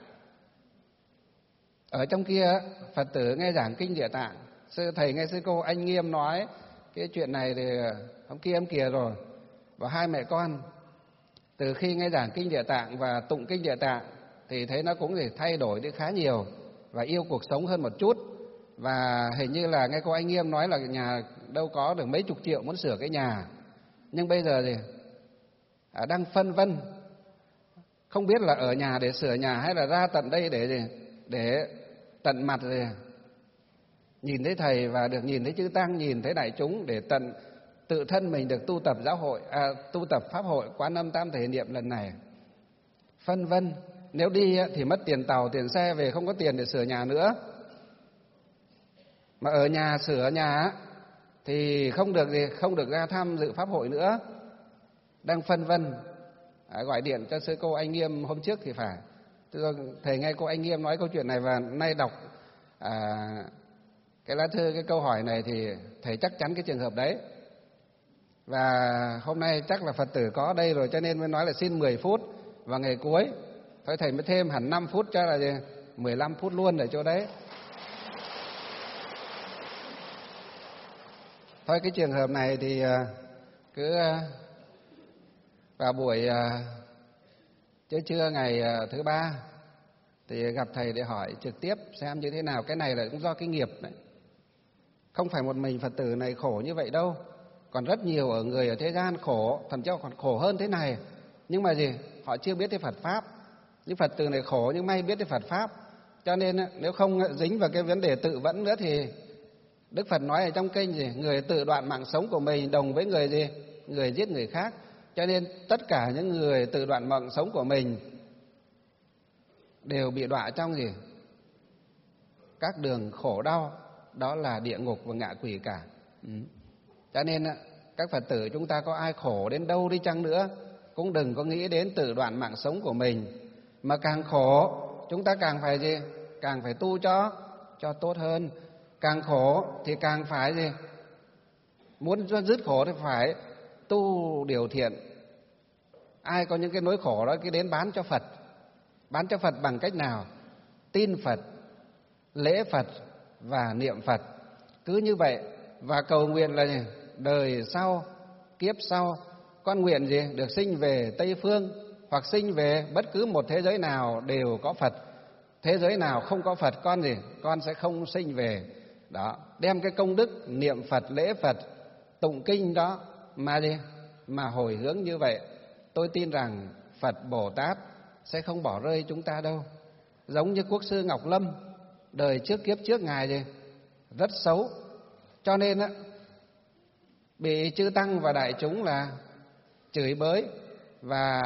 Ở trong kia Phật tử nghe giảng kinh Địa Tạng, sư thầy nghe sư cô anh Nghiêm nói cái chuyện này thì hôm kia em kìa rồi. Và hai mẹ con từ khi nghe giảng kinh Địa Tạng và tụng kinh Địa Tạng thì thấy nó cũng thì thay đổi đi khá nhiều và yêu cuộc sống hơn một chút. Và hình như là nghe cô anh Nghiêm nói là nhà đâu có được mấy chục triệu muốn sửa cái nhà, nhưng bây giờ thì đang phân vân, không biết là ở nhà để sửa nhà hay là ra tận đây để tận mặt rồi nhìn thấy thầy và được nhìn thấy chư tăng, nhìn thấy đại chúng, để tự thân mình được tu tập tu tập pháp hội Quán Âm Tam Thể Niệm lần này. Phân vân, nếu đi thì mất tiền tàu tiền xe, về không có tiền để sửa nhà nữa. Mà ở nhà sửa nhà thì không được ra thăm dự pháp hội nữa. Đang phân vân, gọi điện cho sư cô anh Nghiêm hôm trước thì phải. Thầy nghe cô anh Nghiêm nói câu chuyện này và nay đọc cái lá thư, cái câu hỏi này thì thầy chắc chắn cái trường hợp đấy. Và hôm nay chắc là Phật tử có ở đây rồi cho nên mới nói là xin 10 phút vào ngày cuối. Thôi thầy mới thêm hẳn 5 phút cho là 15 phút luôn ở chỗ đấy. Thôi cái trường hợp này thì cứ vào buổi trưa ngày thứ ba thì gặp thầy để hỏi trực tiếp xem như thế nào. Cái này là cũng do cái nghiệp đấy. Không phải một mình Phật tử này khổ như vậy đâu. Còn rất nhiều ở người ở thế gian khổ, thậm chí còn khổ hơn thế này. Nhưng mà gì? Họ chưa biết cái Phật Pháp. Những Phật tử này khổ nhưng may biết cái Phật Pháp. Cho nên nếu không dính vào cái vấn đề tự vẫn nữa thì Đức Phật nói ở trong kinh gì? Người tự đoạn mạng sống của mình đồng với người gì? Người giết người khác. Cho nên tất cả những người tự đoạn mạng sống của mình đều bị đọa trong gì? Các đường khổ đau, đó là địa ngục và ngạ quỷ cả. Cho nên các Phật tử chúng ta có ai khổ đến đâu đi chăng nữa cũng đừng có nghĩ đến tự đoạn mạng sống của mình. Mà càng khổ chúng ta càng phải gì? Càng phải tu cho tốt hơn. Càng khổ thì càng phải gì? Muốn dứt khổ thì phải tu điều thiện. Ai có những cái nỗi khổ đó cứ đến bán cho Phật. Bán cho Phật bằng cách nào? Tin Phật, lễ Phật và niệm Phật. Cứ như vậy và cầu nguyện là gì? Đời sau, kiếp sau con nguyện gì? Được sinh về Tây Phương hoặc sinh về bất cứ một thế giới nào đều có Phật. Thế giới nào không có Phật con gì? Con sẽ không sinh về. Đó, đem cái công đức niệm Phật, lễ Phật, tụng kinh đó mà gì? Mà hồi hướng như vậy, tôi tin rằng Phật Bồ Tát sẽ không bỏ rơi chúng ta đâu. Giống như Quốc sư Ngọc Lâm, đời trước kiếp trước ngài gì? Rất xấu. Cho nên bị chư tăng và đại chúng là chửi bới và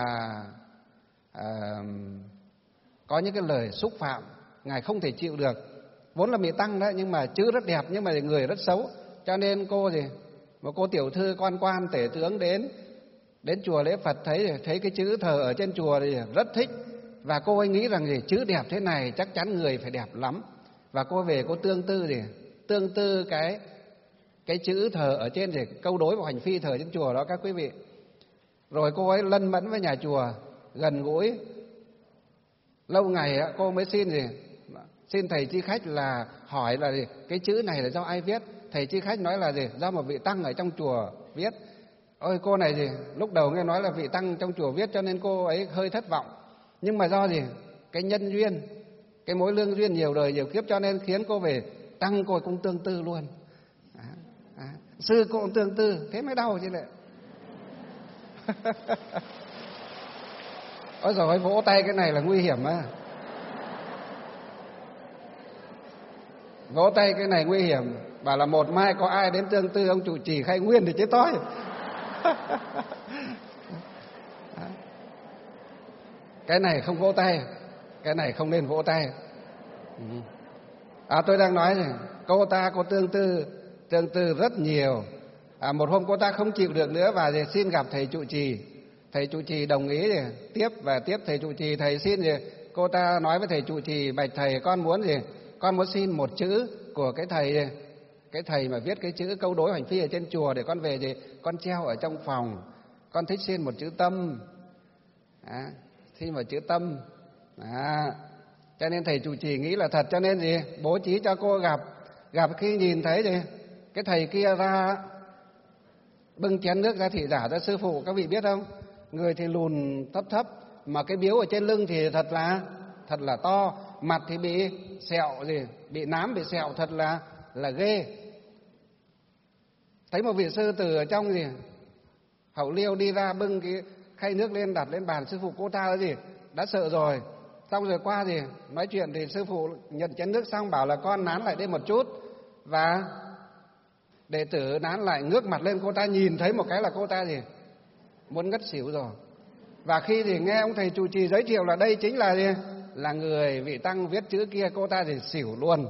có những cái lời xúc phạm ngài không thể chịu được. Vốn là bị tăng đó nhưng mà chữ rất đẹp nhưng mà người rất xấu. Cho nên cô gì? Một cô tiểu thư quan tể tướng đến chùa lễ Phật thấy cái chữ thờ ở trên chùa thì rất thích. Và cô ấy nghĩ rằng gì? Chữ đẹp thế này chắc chắn người phải đẹp lắm. và cô về cô tương tư gì? Tương tư cái chữ thờ ở trên gì? Câu đối và hành phi thờ trên chùa đó các quý vị. Rồi cô ấy lân mẫn với nhà chùa, gần gũi. Lâu ngày cô mới xin gì? Xin thầy chi khách là hỏi là gì? Cái chữ này là do ai viết? Thầy chi khách nói là gì? Do một vị tăng ở trong chùa viết. Ôi cô này gì? Lúc đầu nghe nói là vị tăng trong chùa viết cho nên cô ấy hơi thất vọng. Nhưng mà do gì? Cái nhân duyên, cái mối lương duyên nhiều đời nhiều kiếp cho nên khiến cô về tăng cô cũng tương tư luôn. Sư cô cũng tương tư, thế mới đau chứ lại. Ôi giời ơi, vỗ tay cái này là nguy hiểm á. Vỗ tay cái này nguy hiểm. Bảo là một mai có ai đến tương tư ông trụ trì Khai Nguyên thì chết toi. Cái này không vỗ tay, cái này không nên vỗ tay. Tôi đang nói này, cô ta có tương tư rất nhiều. Một hôm cô ta không chịu được nữa và xin gặp thầy trụ trì. Thầy trụ trì đồng ý thì tiếp thầy trụ trì. Thầy xin thì cô ta nói với thầy trụ trì: bạch thầy, con muốn gì? Con muốn xin một chữ của cái thầy mà viết cái chữ câu đối hành phi ở trên chùa để con về thì con treo ở trong phòng. Con thích xin một chữ tâm. Xin một chữ tâm. Cho nên thầy trụ trì nghĩ là thật, cho nên gì? Bố trí cho cô gặp khi nhìn thấy gì? Cái thầy kia ra bưng chén nước ra thị giả cho sư phụ, các vị biết không? Người thì lùn thấp mà cái biếu ở trên lưng thì thật là to, mặt thì bị sẹo gì, bị nám, bị sẹo thật là ghê. Thấy một vị sư từ ở trong gì hậu liêu đi ra bưng cái khay nước lên đặt lên bàn, sư phụ cô ta là gì? Đã sợ rồi. Xong rồi qua gì nói chuyện thì sư phụ nhận chén nước xong bảo là con nán lại đây một chút, và đệ tử nán lại ngước mặt lên, cô ta nhìn thấy một cái là cô ta gì muốn ngất xỉu rồi. Và khi thì nghe ông thầy trụ trì giới thiệu là đây chính là gì? Là người vị tăng viết chữ kia, cô ta thì xỉu luôn.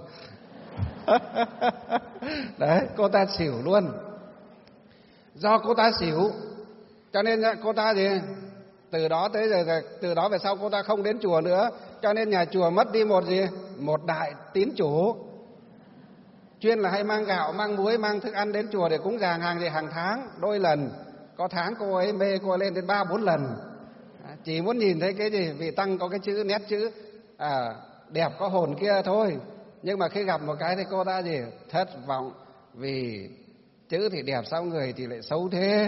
Đấy, cô ta xỉu luôn. Do cô ta xỉu cho nên cô ta gì từ đó tới giờ, từ đó về sau cô ta không đến chùa nữa, cho nên nhà chùa mất đi một đại tín chủ. Chuyên là hay mang gạo, mang muối, mang thức ăn đến chùa để cúng dường hàng tháng đôi lần. Có tháng cô ấy mê cô ấy lên đến 3-4 lần. Chỉ muốn nhìn thấy cái gì vị tăng có cái chữ, nét chữ đẹp có hồn kia thôi. Nhưng mà khi gặp một cái thì cô ta gì thất vọng, vì chữ thì đẹp sao người thì lại xấu thế.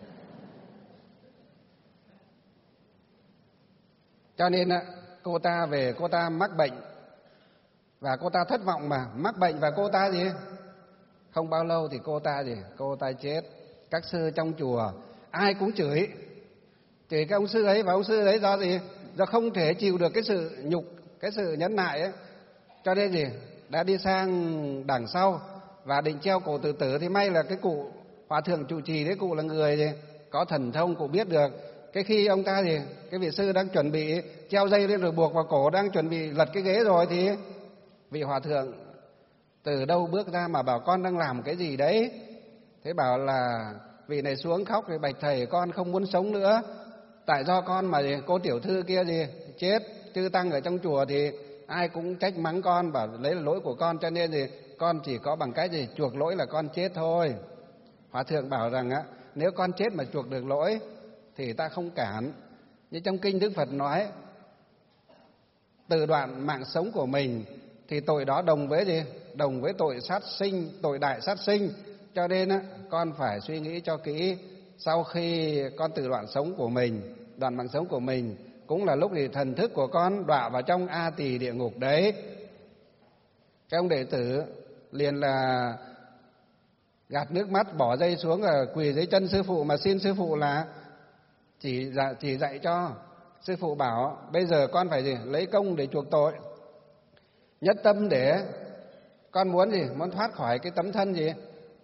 Cho nên cô ta về, cô ta mắc bệnh và cô ta thất vọng mà mắc bệnh, và cô ta gì không bao lâu thì cô ta chết. Các sư trong chùa ai cũng chửi cái ông sư ấy, và ông sư ấy do gì? Do không thể chịu được cái sự nhục, cái sự nhẫn nại ấy, cho nên gì đã đi sang đằng sau và định treo cổ tự tử. Thì may là cái cụ hòa thượng trụ trì đấy, cụ là người gì có thần thông, cụ biết được. Cái khi ông ta thì cái vị sư đang chuẩn bị treo dây lên rồi buộc vào cổ, đang chuẩn bị lật cái ghế rồi, thì vị hòa thượng từ đâu bước ra mà bảo con đang làm cái gì đấy. Thế bảo là vị này xuống khóc thì bạch thầy, con không muốn sống nữa, tại do con mà cô tiểu thư kia gì chết, chư tăng ở trong chùa thì ai cũng trách mắng con, bảo lấy là lỗi của con, cho nên thì con chỉ có bằng cái gì chuộc lỗi là con chết thôi. Hòa thượng bảo rằng nếu con chết mà chuộc được lỗi thì ta không cản. Như trong kinh Đức Phật nói, từ đoạn mạng sống của mình thì tội đó đồng với gì? Đồng với tội sát sinh, tội đại sát sinh. Cho nên con phải suy nghĩ cho kỹ. Sau khi con từ đoạn sống của mình, đoạn mạng sống của mình, cũng là lúc thì thần thức của con đọa vào trong A Tỳ địa ngục đấy. Cái ông đệ tử liền là gạt nước mắt, bỏ dây xuống, quỳ dưới chân sư phụ mà xin sư phụ là chỉ dạy cho. Sư phụ bảo bây giờ con phải gì? Lấy công để chuộc tội. Nhất tâm để con muốn gì? Muốn thoát khỏi cái tấm thân gì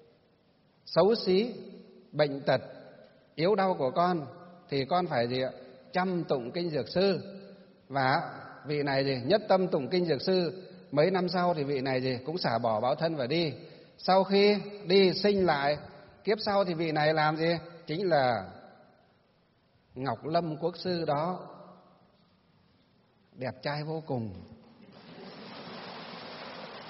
xấu xí, bệnh tật, yếu đau của con, thì con phải gì? Chăm tụng kinh Dược Sư. Và vị này gì? Nhất tâm tụng kinh Dược Sư. Mấy năm sau thì vị này gì? Cũng xả bỏ báo thân và đi. Sau khi đi sinh lại, kiếp sau thì vị này làm gì? Chính là Ngọc Lâm Quốc sư đó, đẹp trai vô cùng.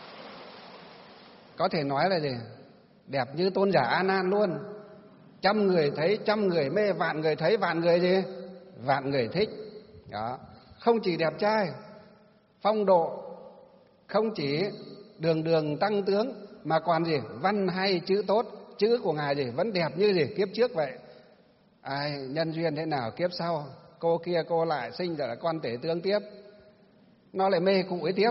có thể nói là gì? Đẹp như tôn giả A Nan luôn. 100 người thấy, 100 người mê, vạn người thấy, vạn người gì? Vạn người thích. Đó. Không chỉ đẹp trai, phong độ, không chỉ đường đường tăng tướng, mà còn gì? Văn hay, chữ tốt. Chữ của Ngài gì? Vẫn đẹp như gì? Kiếp trước vậy. Ai nhân duyên thế nào kiếp sau, cô kia cô lại sinh ra là con tể tướng tiếp, nó lại mê cụ ấy tiếp.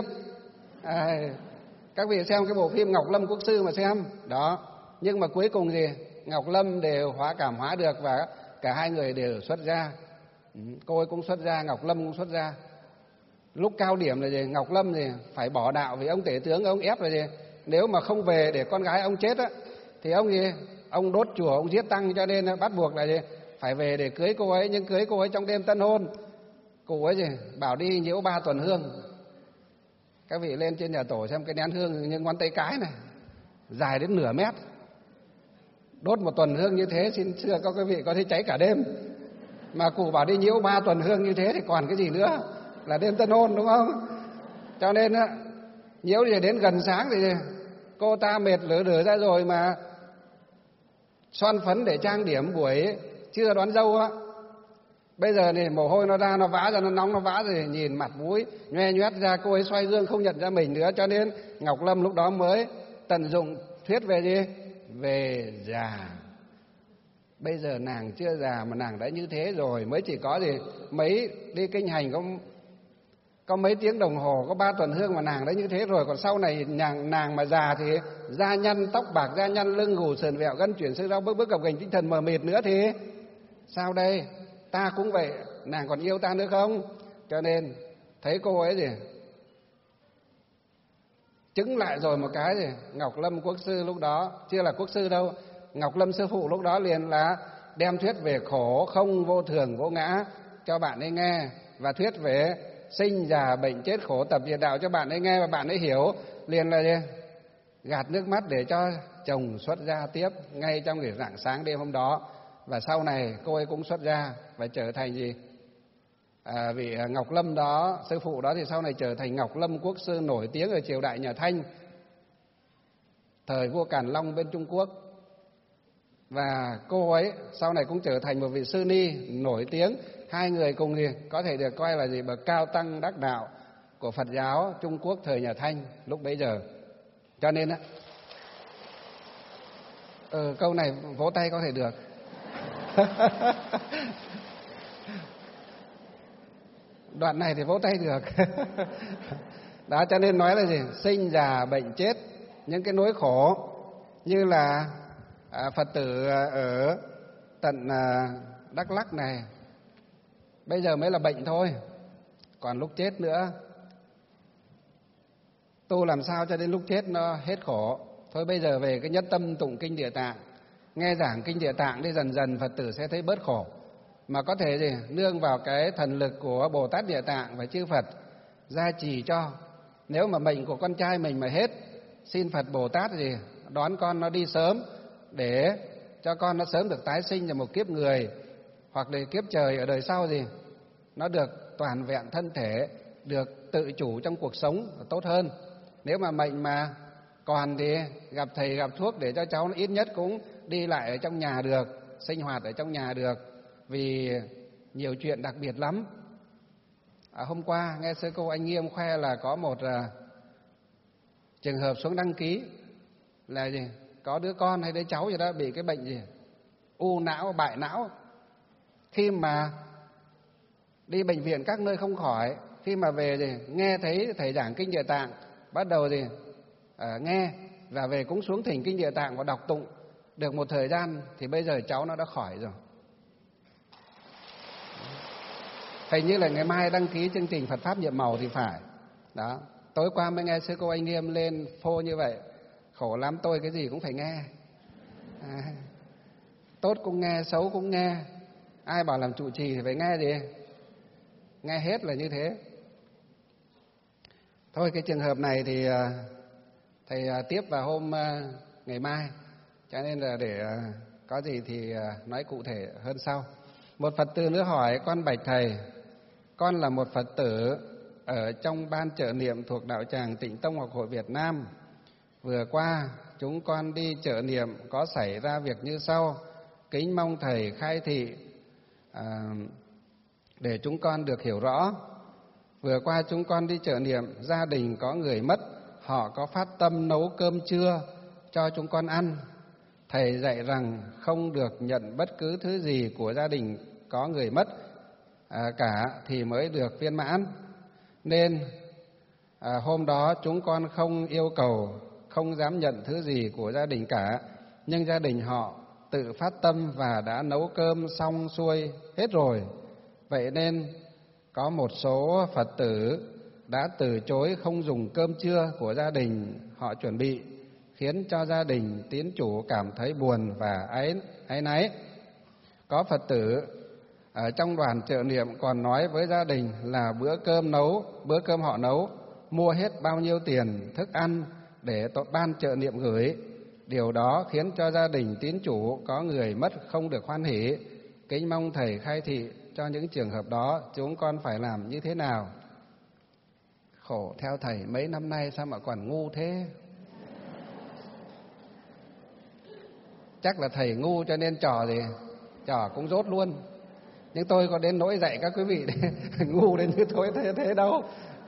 Các vị xem cái bộ phim Ngọc Lâm Quốc Sư mà xem. Đó. Nhưng mà cuối cùng gì? Ngọc Lâm đều hóa cảm hóa được và cả hai người đều xuất gia. Cô ấy cũng xuất gia, Ngọc Lâm cũng xuất gia. Lúc cao điểm là gì? Ngọc Lâm thì phải bỏ đạo vì ông tể tướng ông ép là gì? Nếu mà không về để con gái ông chết á, thì ông gì? Ông đốt chùa, ông giết tăng, cho nên bắt buộc là gì? Phải về để cưới cô ấy, nhưng cưới cô ấy trong đêm tân hôn. Cô ấy gì? Bảo đi nhiễu 3 tuần hương. Các vị lên trên nhà tổ xem cái nén hương như ngón tay cái này, dài đến nửa mét. Đốt 1 tuần hương như thế, xin xưa các quý vị có thấy cháy cả đêm. Mà cụ bảo đi nhiễu 3 tuần hương như thế thì còn cái gì nữa, là đêm tân hôn đúng không? Cho nên á, nhiễu gì đến gần sáng thì cô ta mệt lử ra rồi mà son phấn để trang điểm buổi trưa đón dâu á. Bây giờ này mồ hôi nó ra, nó vã ra, nó nóng nó vã rồi, nhìn mặt mũi nhoe nhoét ra, cô ấy xoay gương không nhận ra mình nữa. Cho nên Ngọc Lâm lúc đó mới tận dụng thuyết về gì? Về già. Bây giờ nàng chưa già mà nàng đã như thế rồi, mới chỉ có gì? Mấy đi kinh hành có mấy tiếng đồng hồ, có 3 tuần hương mà nàng đã như thế rồi. Còn sau này nàng mà già thì da nhăn, tóc bạc, da nhăn, lưng gù sườn vẹo, gân chuyển xương đau, bước gập ghềnh, tinh thần mờ mịt nữa thì sao đây? Ta cũng vậy, nàng còn yêu ta nữa không? Cho nên thấy cô ấy gì? Chứng lại rồi một cái gì? Ngọc Lâm Quốc Sư lúc đó chưa là quốc sư đâu. Ngọc Lâm sư phụ lúc đó liền là đem thuyết về khổ không, vô thường, vô ngã cho bạn ấy nghe, và thuyết về sinh già bệnh chết khổ tập diệt đạo cho bạn ấy nghe, và bạn ấy hiểu liền là gì? Gạt nước mắt để cho chồng xuất gia tiếp ngay trong cái rạng sáng đêm hôm đó. Và sau này cô ấy cũng xuất gia và trở thành gì? Vị Ngọc Lâm đó, sư phụ đó thì sau này trở thành Ngọc Lâm Quốc Sư nổi tiếng ở triều đại nhà Thanh, thời vua Càn Long bên Trung Quốc. Và cô ấy sau này cũng trở thành một vị sư ni nổi tiếng. Hai người cùng thì có thể được coi là gì? Bậc cao tăng đắc đạo của Phật giáo Trung Quốc thời nhà Thanh lúc bấy giờ. Cho nên á, câu này vỗ tay có thể được. Đoạn này thì vỗ tay được. Đó, cho nên nói là gì? Sinh già bệnh chết, những cái nỗi khổ như là Phật tử ở tận Đắk Lắk này bây giờ mới là bệnh thôi, còn lúc chết nữa. Tu làm sao cho đến lúc chết nó hết khổ. Thôi bây giờ về cái nhất tâm tụng kinh Địa Tạng, nghe giảng kinh Địa Tạng đi, dần dần Phật tử sẽ thấy bớt khổ. Mà có thể gì? Nương vào cái thần lực của Bồ Tát Địa Tạng và chư Phật gia trì cho. Nếu mà mệnh của con trai mình mà hết, xin Phật Bồ Tát gì đón con nó đi sớm, để cho con nó sớm được tái sinh vào một kiếp người, hoặc là kiếp trời ở đời sau gì nó được toàn vẹn thân thể, được tự chủ trong cuộc sống tốt hơn. Nếu mà mệnh mà còn thì gặp thầy gặp thuốc để cho cháu nó ít nhất cũng đi lại ở trong nhà được, sinh hoạt ở trong nhà được, vì nhiều chuyện đặc biệt lắm. Hôm qua nghe sư cô Anh Nghiêm khoe là có một trường hợp xuống đăng ký là gì? Có đứa con hay đứa cháu gì đó bị cái bệnh gì? U não, bại não. Khi mà đi bệnh viện các nơi không khỏi, khi mà về thì nghe thấy thầy giảng kinh Địa Tạng, bắt đầu thì nghe và về cũng xuống thỉnh kinh Địa Tạng và đọc tụng được một thời gian thì bây giờ cháu nó đã khỏi rồi. Hình như là ngày mai đăng ký chương trình Phật Pháp Nhiệm Màu thì phải. Đó, tối qua mới nghe sư cô Anh Nghiêm lên phô như vậy. Khổ lắm, tôi cái gì cũng phải nghe. Tốt cũng nghe, xấu cũng nghe. Ai bảo làm trụ trì thì phải nghe gì? Nghe hết là như thế. Thôi cái trường hợp này thì thầy tiếp vào hôm ngày mai, cho nên là để có gì thì nói cụ thể hơn sau. Một Phật tử nữa hỏi: con bạch thầy, con là một Phật tử ở trong ban trợ niệm thuộc đạo tràng Tịnh Tông Học Hội Việt Nam. Vừa qua chúng con đi chợ niệm có xảy ra việc như sau, kính mong thầy khai thị để chúng con được hiểu rõ. Vừa qua chúng con đi chợ niệm, gia đình có người mất, họ có phát tâm nấu cơm trưa cho chúng con ăn. Thầy dạy rằng không được nhận bất cứ thứ gì của gia đình có người mất cả thì mới được viên mãn. Nên hôm đó chúng con không yêu cầu, không dám nhận thứ gì của gia đình cả, nhưng gia đình họ tự phát tâm và đã nấu cơm xong xuôi hết rồi. Vậy nên có một số Phật tử đã từ chối không dùng cơm trưa của gia đình họ chuẩn bị, khiến cho gia đình tín chủ cảm thấy buồn và áy náy. Có Phật tử ở trong đoàn chợ niệm còn nói với gia đình là bữa cơm họ nấu mua hết bao nhiêu tiền thức ăn để ban chợ niệm gửi. Điều đó khiến cho gia đình tín chủ có người mất không được hoan hỉ. Kính mong thầy khai thị cho những trường hợp đó chúng con phải làm như thế nào? Khổ theo thầy mấy năm nay sao mà còn ngu thế? Chắc là thầy ngu cho nên trò cũng dốt luôn. Nhưng tôi có đến nỗi dạy các quý vị ngu đến như tôi thế đâu.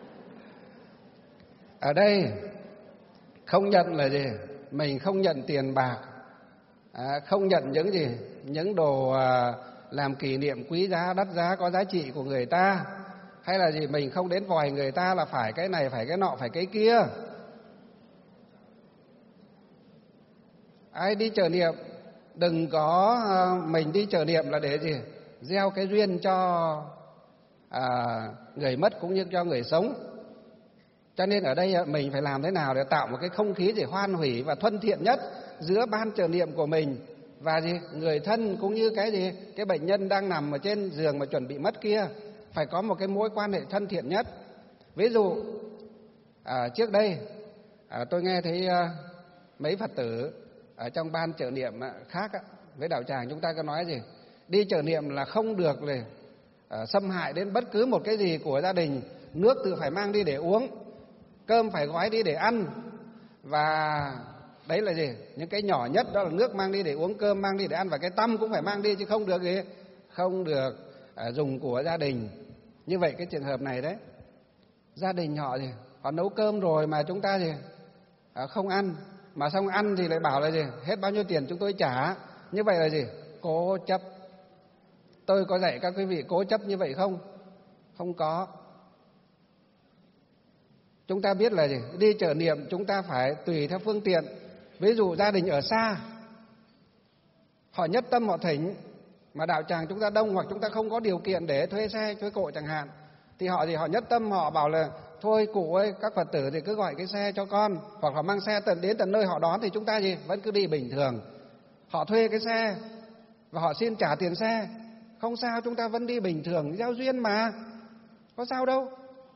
Ở đây không nhận là gì? Mình không nhận tiền bạc, không nhận những gì? Những đồ làm kỷ niệm quý giá, đắt giá, có giá trị của người ta. Hay là gì? Mình không đến vòi người ta là phải cái này, phải cái nọ, phải cái kia. Ai đi chợ niệm, đừng có mình đi chợ niệm là để gì? Gieo cái duyên cho người mất cũng như cho người sống. Cho nên ở đây mình phải làm thế nào để tạo một cái không khí để hoan hỷ và thân thiện nhất giữa ban chợ niệm của mình và gì? Người thân cũng như cái bệnh nhân đang nằm ở trên giường mà chuẩn bị mất kia. Phải có một cái mối quan hệ thân thiện nhất. Ví dụ trước đây tôi nghe thấy mấy Phật tử ở trong ban chợ niệm khác với đạo tràng chúng ta có nói gì? Đi chợ niệm là không được xâm hại đến bất cứ một cái gì của gia đình. Nước tự phải mang đi để uống, cơm phải gói đi để ăn. Và đấy là gì? Những cái nhỏ nhất đó là nước mang đi để uống, cơm mang đi để ăn, và cái tăm cũng phải mang đi, chứ không được gì? Không được dùng của gia đình. Như vậy cái trường hợp này đấy, gia đình họ nấu cơm rồi mà chúng ta không ăn, mà xong ăn thì lại bảo là gì? Hết bao nhiêu tiền chúng tôi trả. Như vậy là gì? Cố chấp. Tôi có dạy các quý vị cố chấp như vậy không? Không có. Chúng ta biết là gì? Đi chợ niệm chúng ta phải tùy theo phương tiện. Ví dụ gia đình ở xa, họ nhất tâm họ thỉnh, mà đạo tràng chúng ta đông hoặc chúng ta không có điều kiện để thuê xe, thuê cộ chẳng hạn, thì họ nhất tâm họ bảo là thôi cụ ơi, các Phật tử thì cứ gọi cái xe cho con, hoặc họ mang xe đến tận nơi họ đón thì chúng ta vẫn cứ đi bình thường. Họ thuê cái xe và họ xin trả tiền xe, không sao, chúng ta vẫn đi bình thường, giao duyên mà, có sao đâu.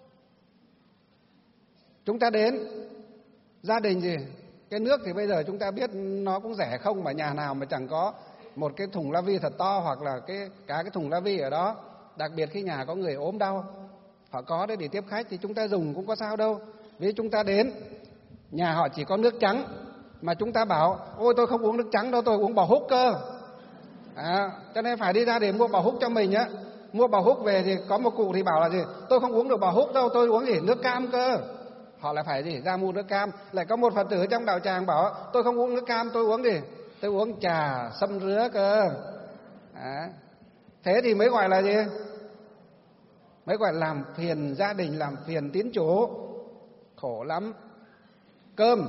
Chúng ta đến gia đình cái nước thì bây giờ chúng ta biết nó cũng rẻ không, mà nhà nào mà chẳng có một cái thùng la vi thật to, hoặc là cả cái thùng la vi ở đó. Đặc biệt khi nhà có người ốm đau, họ có đấy để tiếp khách thì chúng ta dùng cũng có sao đâu. Vì chúng ta đến nhà họ chỉ có nước trắng, mà chúng ta bảo ôi tôi không uống nước trắng đâu, tôi uống bò húc cơ. Cho nên phải đi ra để mua bò húc cho mình á. Mua bò húc về thì có một cụ thì bảo là tôi không uống được bò húc đâu, tôi uống nước cam cơ. Họ lại phải ra mua nước cam. Lại có một Phật tử trong đạo tràng bảo tôi không uống nước cam, tôi uống tôi uống trà sâm rứa cơ. Thế thì mới gọi là mới gọi làm phiền gia đình, làm phiền tín chủ. Khổ lắm. Cơm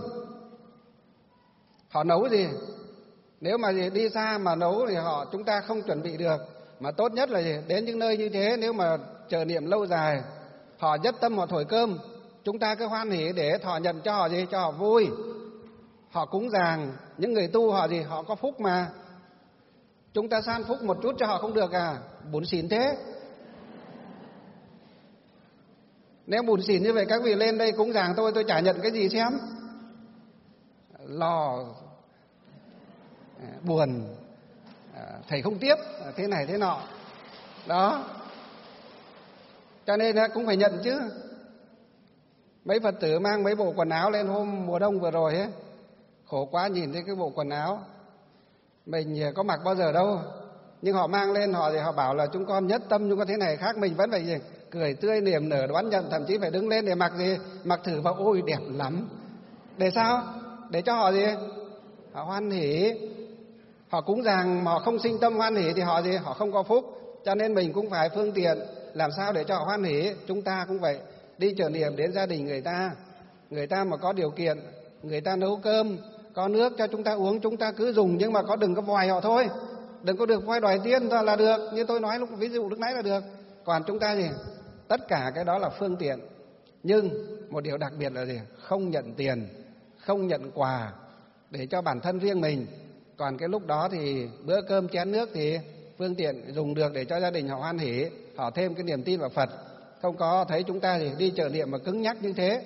họ nấu nếu mà đi xa mà nấu thì chúng ta không chuẩn bị được. Mà tốt nhất là đến những nơi như thế, nếu mà chờ niệm lâu dài, họ nhất tâm họ thổi cơm, chúng ta cứ hoan hỉ để thọ nhận cho họ cho họ vui. Họ cúng dường, những người tu họ có phúc mà. Chúng ta san phúc một chút cho họ không được à? Bủn xỉn thế. Nếu bủn xỉn như vậy các vị lên đây cúng dường tôi chả nhận cái gì xem. Lo buồn, thầy không tiếp, thế này thế nọ. Đó. Cho nên cũng phải nhận chứ. Mấy Phật tử mang mấy bộ quần áo lên hôm mùa đông vừa rồi ấy, khổ quá nhìn thấy cái bộ quần áo mình có mặc bao giờ đâu, nhưng họ mang lên họ bảo là chúng con nhất tâm, chúng con thế này khác, mình vẫn phải gì cười tươi niềm nở đón nhận, thậm chí phải đứng lên để mặc gì, mặc thử vào, ôi đẹp lắm. Để sao? Để cho họ gì? Họ hoan hỉ. Họ cúng dường mà họ không sinh tâm hoan hỉ thì họ gì? Họ không có phúc. Cho nên mình cũng phải phương tiện làm sao để cho họ hoan hỉ. Chúng ta cũng vậy, đi trợ niệm đến gia đình người ta mà có điều kiện, người ta nấu cơm, có nước cho chúng ta uống, chúng ta cứ dùng, nhưng mà đừng có vòi họ thôi, đừng có được vòi đòi tiền thôi là được. Như tôi nói lúc ví dụ lúc nãy là được. Còn chúng ta gì? Tất cả cái đó là phương tiện. Nhưng một điều đặc biệt là gì? Không nhận tiền, không nhận quà để cho bản thân riêng mình. Còn cái lúc đó thì bữa cơm chén nước thì phương tiện dùng được để cho gia đình họ hoan hỉ, họ thêm cái niềm tin vào Phật. Không có thấy chúng ta thì đi trợ niệm mà cứng nhắc như thế.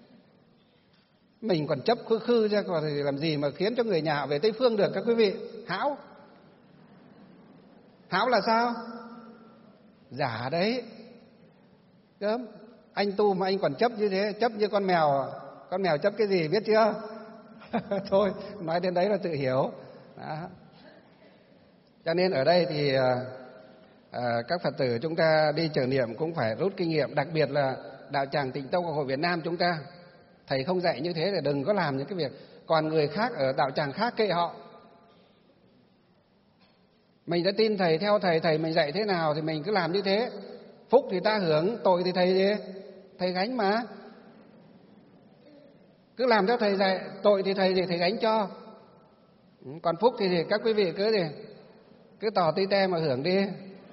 Mình còn chấp khư khư ra, còn thì làm gì mà khiến cho người nhà về Tây Phương được các quý vị? Hão. Hão là sao? Giả đấy. Gớm. Anh tu mà anh còn chấp như thế, chấp như con mèo. Con mèo chấp cái gì biết chưa? Thôi, nói đến đấy là tự hiểu. Đó. Cho nên ở đây thì các Phật tử chúng ta đi trợ niệm cũng phải rút kinh nghiệm. Đặc biệt là Đạo Tràng Tịnh Tông của Hội Việt Nam chúng ta, thầy không dạy như thế thì đừng có làm những cái việc. Còn người khác ở đạo tràng khác kệ họ. Mình đã tin thầy, theo thầy, thầy mình dạy thế nào thì mình cứ làm như thế. Phúc thì ta hưởng, tội thì thầy gánh mà. Cứ làm theo thầy dạy, tội thì thầy gánh cho. Còn phúc thì các quý vị cứ tỏ tí te mà hưởng đi.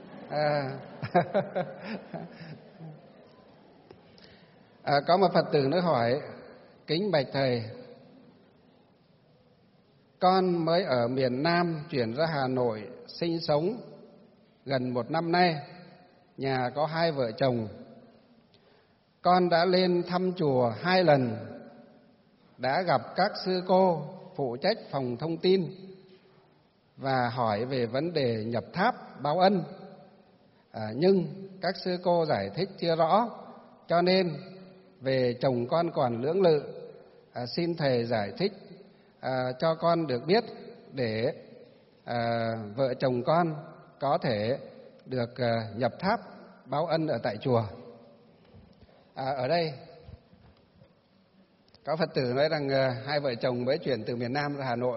Có một Phật tử nữa hỏi: kính bạch thầy, con mới ở miền Nam chuyển ra Hà Nội sinh sống gần 1 năm nay, nhà có 2 vợ chồng. Con đã lên thăm chùa 2 lần, đã gặp các sư cô phụ trách phòng thông tin và hỏi về vấn đề nhập tháp báo ân. Nhưng các sư cô giải thích chưa rõ, cho nên về chồng con còn lưỡng lự. Xin thầy giải thích cho con được biết để vợ chồng con có thể được nhập tháp báo ân ở tại chùa. Ở đây có Phật tử nói rằng 2 vợ chồng mới chuyển từ miền Nam ra Hà Nội,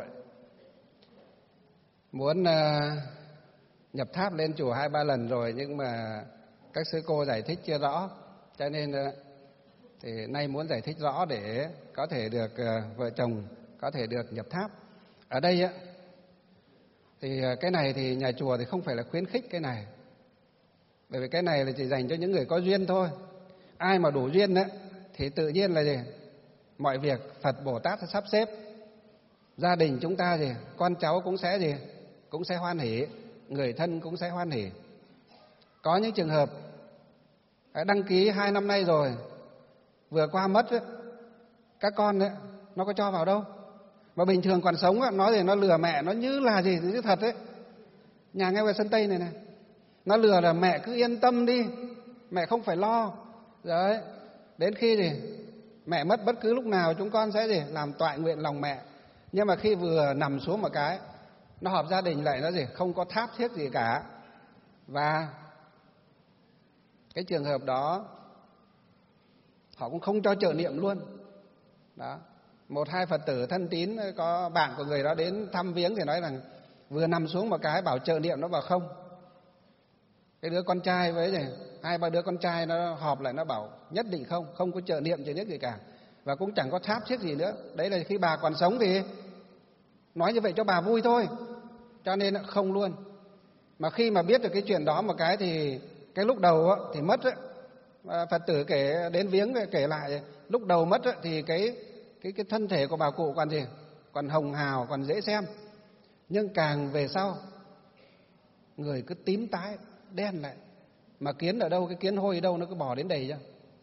muốn nhập tháp lên chùa 2-3 lần rồi, nhưng mà các sư cô giải thích chưa rõ, cho nên thì nay muốn giải thích rõ để có thể được vợ chồng có thể được nhập tháp. Ở đây thì cái này thì nhà chùa thì không phải là khuyến khích cái này, bởi vì cái này là chỉ dành cho những người có duyên thôi. Ai mà đủ duyên thì tự nhiên là gì? Mọi việc Phật Bồ Tát sẽ sắp xếp. Gia đình chúng ta con cháu cũng sẽ cũng sẽ hoan hỉ, người thân cũng sẽ hoan hỉ. Có những trường hợp đăng ký 2 năm nay rồi, vừa qua mất các con nó có cho vào đâu. Mà bình thường còn sống nói nó lừa mẹ, nó như là gì chứ thật đấy. Nhà ngay ngoài sân Tây này nó lừa là mẹ cứ yên tâm đi, mẹ không phải lo. Đấy, đến khi mẹ mất bất cứ lúc nào chúng con sẽ làm toại nguyện lòng mẹ. Nhưng mà khi vừa nằm xuống một cái, nó họp gia đình lại, nó không có tháp thiết gì cả. Và cái trường hợp đó họ cũng không cho trợ niệm luôn. Đó, 1-2 Phật tử thân tín có bạn của người đó đến thăm viếng thì nói rằng vừa nằm xuống một cái bảo trợ niệm, nó bảo không. Cái đứa con trai với 2-3 đứa con trai nó họp lại, nó bảo nhất định không có trợ niệm trợ nhất gì cả, và cũng chẳng có tháp thiết gì nữa. Đấy là khi bà còn sống thì nói như vậy cho bà vui thôi, cho nên không luôn. Mà khi mà biết được cái chuyện đó một cái thì cái lúc đầu thì mất Phật tử kể đến viếng kể lại lúc đầu mất thì cái thân thể của bà cụ còn hồng hào, còn dễ xem. Nhưng càng về sau người cứ tím tái đen lại, mà kiến ở đâu, cái kiến hôi ở đâu nó cứ bò đến đầy ra,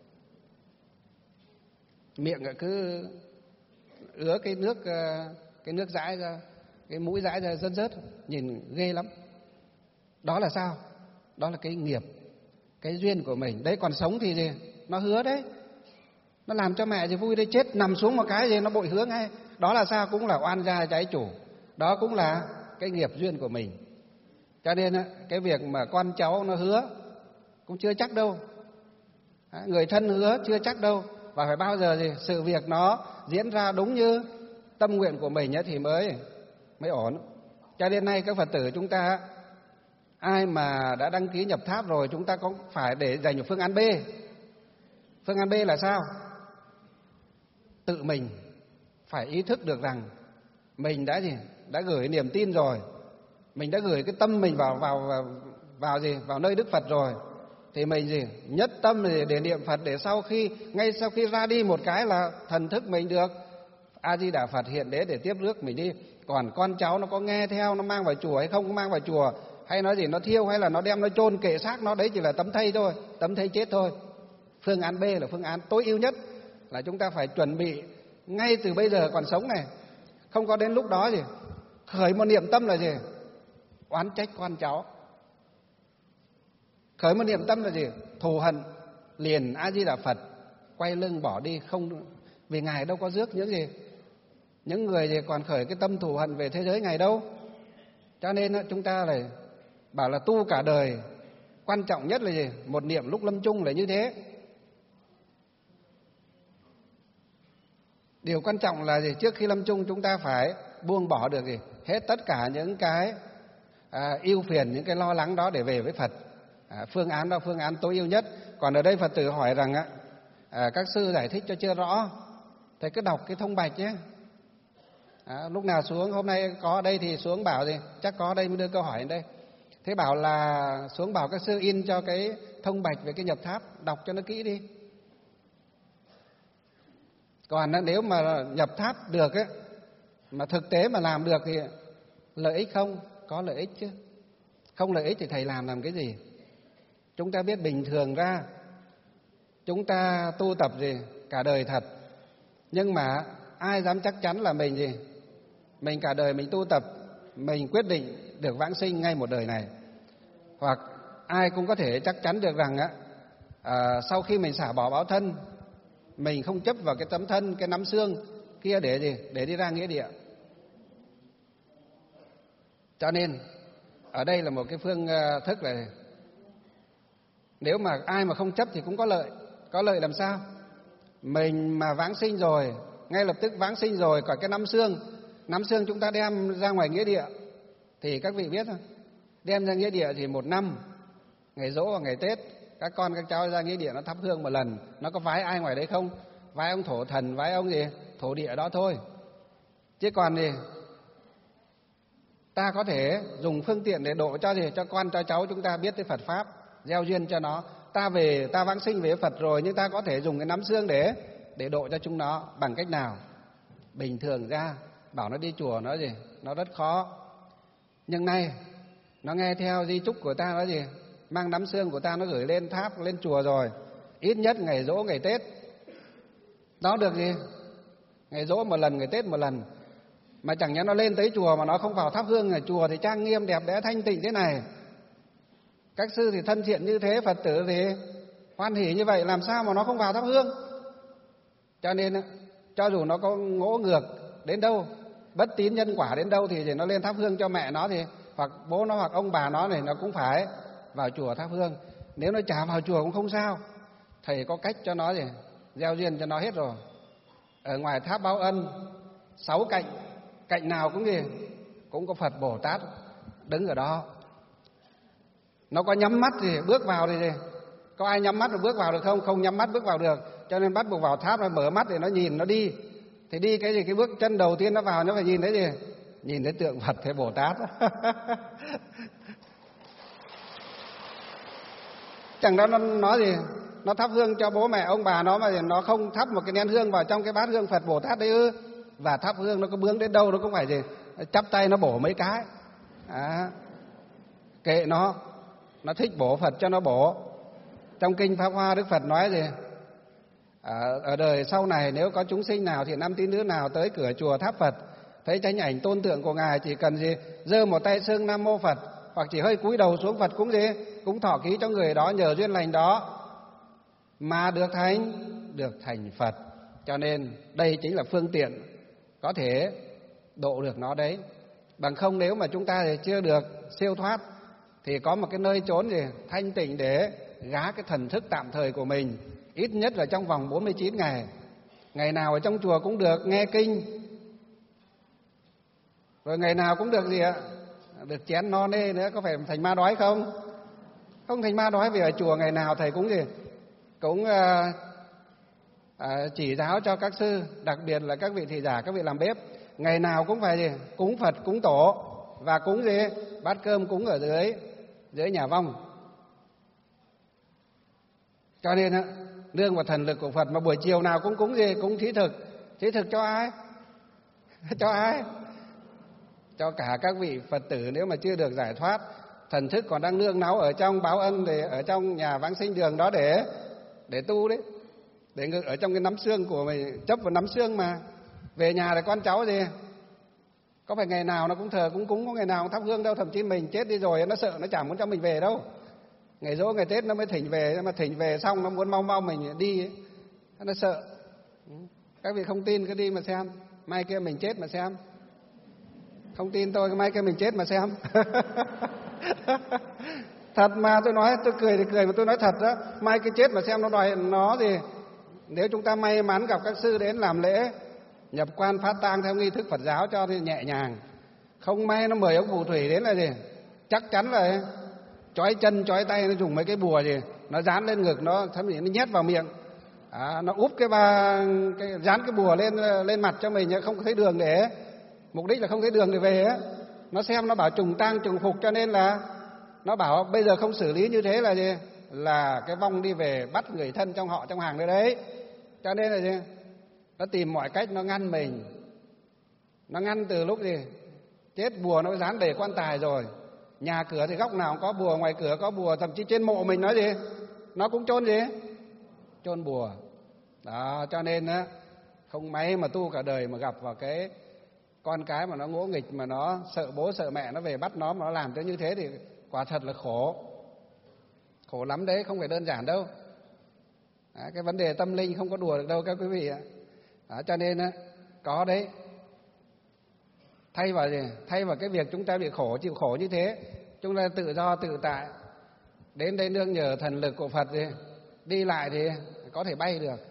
miệng cứ ứa cái nước dãi ra, cái mũi dãi ra rớt, nhìn ghê lắm. Đó là sao? Đó là cái nghiệp, cái duyên của mình. Đấy, còn sống thì nó hứa đấy. Nó làm cho mẹ thì vui đấy, chết nằm xuống một cái gì nó bội hướng ngay. Đó là sao? Cũng là oan gia trái chủ. Đó cũng là cái nghiệp duyên của mình. Cho nên cái việc mà con cháu nó hứa cũng chưa chắc đâu. Người thân hứa chưa chắc đâu. Và phải bao giờ thì sự việc nó diễn ra đúng như tâm nguyện của mình thì mới ổn. Cho nên nay các Phật tử chúng ta, ai mà đã đăng ký nhập tháp rồi, chúng ta có phải để dành một phương án B. Phương án B là sao? Tự mình phải ý thức được rằng mình đã gửi niềm tin rồi, mình đã gửi cái tâm mình vào nơi Đức Phật rồi, thì mình nhất tâm để niệm Phật, để ngay sau khi ra đi một cái là thần thức mình được A Di Đà Phật hiện đế để tiếp rước mình đi. Còn con cháu nó có nghe theo, nó mang vào chùa hay không mang vào chùa, hay nó nó thiêu hay là nó đem nó chôn kệ xác nó, đấy chỉ là tấm thây thôi, tấm thây chết thôi. Phương án B là phương án tối ưu nhất, là chúng ta phải chuẩn bị ngay từ bây giờ còn sống này, không có đến lúc đó khởi một niệm tâm là oán trách con cháu, khởi một niệm tâm là thù hận, liền A Di Đà Phật, quay lưng bỏ đi. Không, vì Ngài đâu có rước những người còn khởi cái tâm thù hận về thế giới Ngài đâu. Cho nên chúng ta lại bảo là tu cả đời, quan trọng nhất là một niệm lúc lâm chung là như thế. Điều quan trọng là trước khi lâm chung chúng ta phải buông bỏ được hết tất cả những cái ưu phiền, những cái lo lắng đó để về với Phật. Phương án đó phương án tối ưu nhất. Còn ở đây Phật tử hỏi rằng các sư giải thích cho chưa rõ, thầy cứ đọc cái thông bạch nhé. Lúc nào xuống, hôm nay có ở đây thì xuống bảo chắc có ở đây mới đưa câu hỏi đến đây. Thế bảo là xuống bảo các sư in cho cái thông bạch về cái nhập tháp, đọc cho nó kỹ đi. Còn nếu mà nhập tháp được mà thực tế mà làm được thì lợi ích không? Có lợi ích chứ. Không lợi ích thì thầy làm cái gì? Chúng ta biết bình thường ra chúng ta tu tập cả đời thật, nhưng mà ai dám chắc chắn là mình cả đời mình tu tập, mình quyết định được vãng sinh ngay một đời này. Hoặc ai cũng có thể chắc chắn được rằng sau khi mình xả bỏ báo thân, mình không chấp vào cái tấm thân, cái nắm xương kia để đi ra nghĩa địa. Cho nên ở đây là một cái phương thức là nếu mà ai mà không chấp thì cũng có lợi. Có lợi làm sao? Mình mà vãng sinh rồi, ngay lập tức vãng sinh rồi, còn cái nắm xương chúng ta đem ra ngoài nghĩa địa thì các vị biết không? Đem ra nghĩa địa thì một năm, ngày giỗ và ngày Tết, các con các cháu ra nghĩa địa nó thắp hương một lần. Nó có vái ai ngoài đấy không? Vái ông thổ thần, vái ông thổ địa đó thôi. Chứ còn ta có thể dùng phương tiện để độ cho con cho cháu chúng ta biết tới Phật pháp, gieo duyên cho nó. Ta vãng sinh về Phật rồi, nhưng ta có thể dùng cái nắm xương để độ cho chúng nó bằng cách nào? Bình thường ra bảo nó đi chùa nó rất khó. Nhưng nay nó nghe theo di chúc của ta, nó mang nắm xương của ta nó gửi lên tháp, lên chùa rồi, ít nhất ngày giỗ ngày Tết nó được ngày giỗ một lần, ngày Tết một lần. Mà chẳng nhẽ nó lên tới chùa mà nó không vào thắp hương. Ở chùa thì trang nghiêm đẹp đẽ thanh tịnh thế này, các sư thì thân thiện như thế, Phật tử thì hoan hỉ như vậy, làm sao mà nó không vào thắp hương? Cho nên cho dù nó có ngỗ ngược đến đâu, bất tín nhân quả đến đâu thì nó lên thắp hương cho mẹ nó, thì hoặc bố nó hoặc ông bà nó này nó cũng phải vào chùa thắp hương. Nếu nó chả vào chùa cũng không sao, thầy có cách cho nó gieo duyên cho nó hết rồi. Ở ngoài tháp báo ân 6 cạnh, cạnh nào cũng có Phật Bồ Tát đứng ở đó. Nó có nhắm mắt thì bước vào thì có ai nhắm mắt rồi bước vào được không? Không nhắm mắt bước vào được. Cho nên bắt buộc vào tháp nó mở mắt để nó nhìn, nó đi. Thì đi cái bước chân đầu tiên nó vào, nó phải nhìn thấy nhìn thấy tượng Phật thế Bồ Tát. Chẳng đó nó nói nó thắp hương cho bố mẹ ông bà nó mà nó không thắp một cái nén hương vào trong cái bát hương Phật Bồ Tát đấy ư? Và thắp hương nó có bướng đến đâu nó cũng phải chắp tay nó bổ mấy cái. Kệ nó thích bổ Phật cho nó bổ. Trong kinh Pháp Hoa Đức Phật nói ở đời sau này nếu có chúng sinh nào thiện nam tín nữ nào tới cửa chùa tháp Phật, thấy tranh ảnh tôn tượng của Ngài, chỉ cần giơ một tay xưng Nam Mô Phật, hoặc chỉ hơi cúi đầu xuống Phật cũng thọ ký cho người đó, nhờ duyên lành đó mà được được thành Phật. Cho nên đây chính là phương tiện có thể độ được nó đấy. Bằng không nếu mà chúng ta thì chưa được siêu thoát thì có một cái nơi trốn gì thanh tịnh để gá cái thần thức tạm thời của mình, ít nhất là trong vòng 49 ngày. Ngày nào ở trong chùa cũng được nghe kinh, rồi ngày nào cũng được gì ạ? Được chén no nê nữa. Có phải thành ma đói không? Không thành ma đói, vì ở chùa ngày nào thầy cũng gì? Cũng chỉ giáo cho các sư, đặc biệt là các vị thị giả, các vị làm bếp, ngày nào cũng phải gì? Cúng Phật, cúng tổ, và cúng gì? Bát cơm cúng ở dưới nhà vong. Cho nên nương vào thần lực của Phật, mà buổi chiều nào cũng cúng gì? Cúng thí thực. Thí thực cho ai? Cho ai? Cho cả các vị Phật tử nếu mà chưa được giải thoát, thần thức còn đang nương náu ở trong báo ân, để ở trong nhà vãng sinh đường đó để tu đấy, để ở trong cái nắm xương của mình, chấp vào nắm xương mà. Về nhà là con cháu gì? Có phải ngày nào nó cũng thờ cũng cúng, có ngày nào cũng thắp hương đâu. Thậm chí mình chết đi rồi nó sợ, nó chẳng muốn cho mình về đâu. Ngày dỗ ngày Tết nó mới thỉnh về, mà thỉnh về xong nó muốn mau mình đi ấy. Nó sợ. Các vị không tin cứ đi mà xem, mai kia mình chết mà xem. Không tin tôi, mai kia mình chết mà xem. Thật mà, tôi nói, tôi cười thì cười mà tôi nói thật đó. Mai kia chết mà xem nó đòi nó gì. Nếu chúng ta may mắn gặp các sư đến làm lễ nhập quan phát tang theo nghi thức Phật giáo cho thì nhẹ nhàng. Không may nó mời ông phù thủy đến là gì? Chắc chắn là chói chân chói tay, nó dùng mấy cái bùa gì, nó dán lên ngực, nó thậm chí nó nhét vào miệng, nó úp dán cái bùa lên mặt cho mình, không thấy đường để, mục đích là không thấy đường để về á. Nó xem nó bảo trùng tang trùng phục, cho nên là nó bảo bây giờ không xử lý như thế là gì? Là cái vong đi về bắt người thân trong họ trong hàng đấy. Cho nên là gì? Nó tìm mọi cách nó ngăn mình. Nó ngăn từ lúc gì? Chết bùa nó dán đầy quan tài rồi. Nhà cửa thì góc nào cũng có bùa, ngoài cửa có bùa, thậm chí trên mộ mình nói gì? Nó cũng chôn gì? Chôn bùa. Đó, cho nên á, không may mà tu cả đời mà gặp vào cái con cái mà nó ngỗ nghịch, mà nó sợ bố sợ mẹ nó về bắt nó, mà nó làm tới như thế thì quả thật là khổ. Khổ lắm đấy, không phải đơn giản đâu. Cái vấn đề tâm linh không có đùa được đâu các quý vị ạ. Cho nên có đấy, thay vào cái việc chúng ta bị khổ, chịu khổ như thế, chúng ta tự do tự tại đến đây nương nhờ thần lực của Phật thì đi lại thì có thể bay được.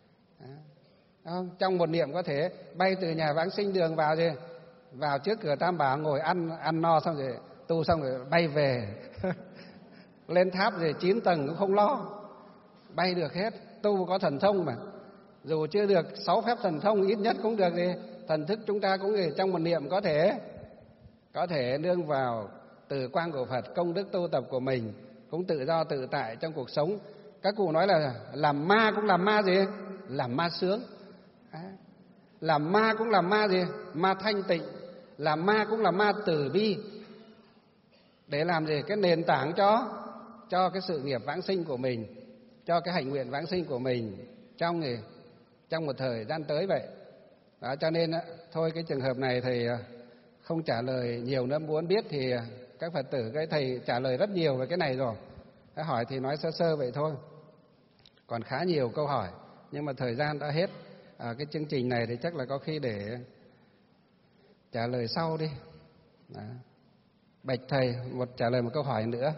Trong một niệm có thể bay từ nhà vãng sinh đường vào gì, vào trước cửa Tam Bảo ngồi ăn no xong rồi tu xong rồi bay về. Lên tháp rồi 9 tầng cũng không lo, bay được hết. Tu có thần thông mà, dù chưa được 6 phép thần thông, ít nhất cũng được gì, thần thức chúng ta cũng gì, trong một niệm có thể nương vào từ quang của Phật, công đức tu tập của mình cũng tự do tự tại trong cuộc sống. Các cụ nói là làm ma cũng làm ma gì? Làm ma sướng. Làm ma cũng làm ma gì? Ma thanh tịnh. Làm ma cũng là ma từ bi. Để làm gì? Cái nền tảng cho cái sự nghiệp vãng sinh của mình, cho cái hạnh nguyện vãng sinh của mình trong một thời gian tới vậy. Đó, cho nên thôi cái trường hợp này thầy không trả lời nhiều nữa, muốn biết thì các Phật tử, cái thầy trả lời rất nhiều về cái này rồi. Cái hỏi thì nói sơ sơ vậy thôi. Còn khá nhiều câu hỏi nhưng mà thời gian đã hết. Cái chương trình này thì chắc là có khi để trả lời sau đi. Đó. Bạch thầy, trả lời một câu hỏi nữa.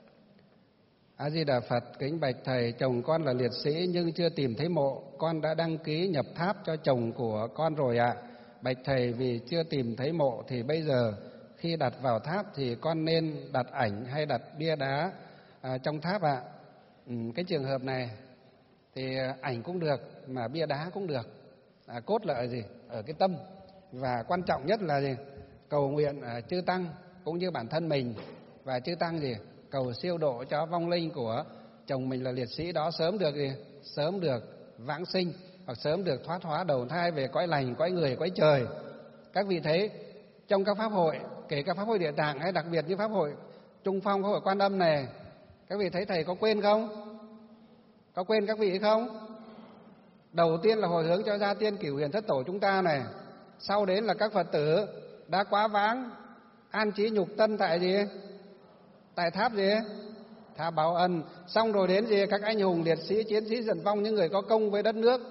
A Di Đà Phật, kính bạch thầy, chồng con là liệt sĩ nhưng chưa tìm thấy mộ, con đã đăng ký nhập tháp cho chồng của con rồi ạ. Bạch thầy, vì chưa tìm thấy mộ thì bây giờ khi đặt vào tháp thì con nên đặt ảnh hay đặt bia đá trong tháp ạ? Cái trường hợp này thì ảnh cũng được mà bia đá cũng được. Cốt là ở gì? Ở cái tâm. Và quan trọng nhất là gì? Cầu nguyện chư tăng cũng như bản thân mình, và chư tăng gì? Cầu siêu độ cho vong linh của chồng mình là liệt sĩ đó sớm được gì? Sớm được vãng sinh, hoặc sớm được thoát hóa đầu thai về cõi lành, cõi người, cõi trời. Các vị thấy trong các pháp hội, kể cả pháp hội Địa Tạng hay đặc biệt như pháp hội Trung Phong, pháp hội Quan Âm này, các vị thấy thầy có quên không? Có quên các vị không? Đầu tiên là hồi hướng cho gia tiên Cửu Huyền Thất Tổ chúng ta này, sau đến là các Phật tử đã quá vãng an trí nhục tân tại gì? Tại tháp gì? tha báo ân. Xong rồi đến gì? Các anh hùng liệt sĩ, chiến sĩ trận vong, những người có công với đất nước.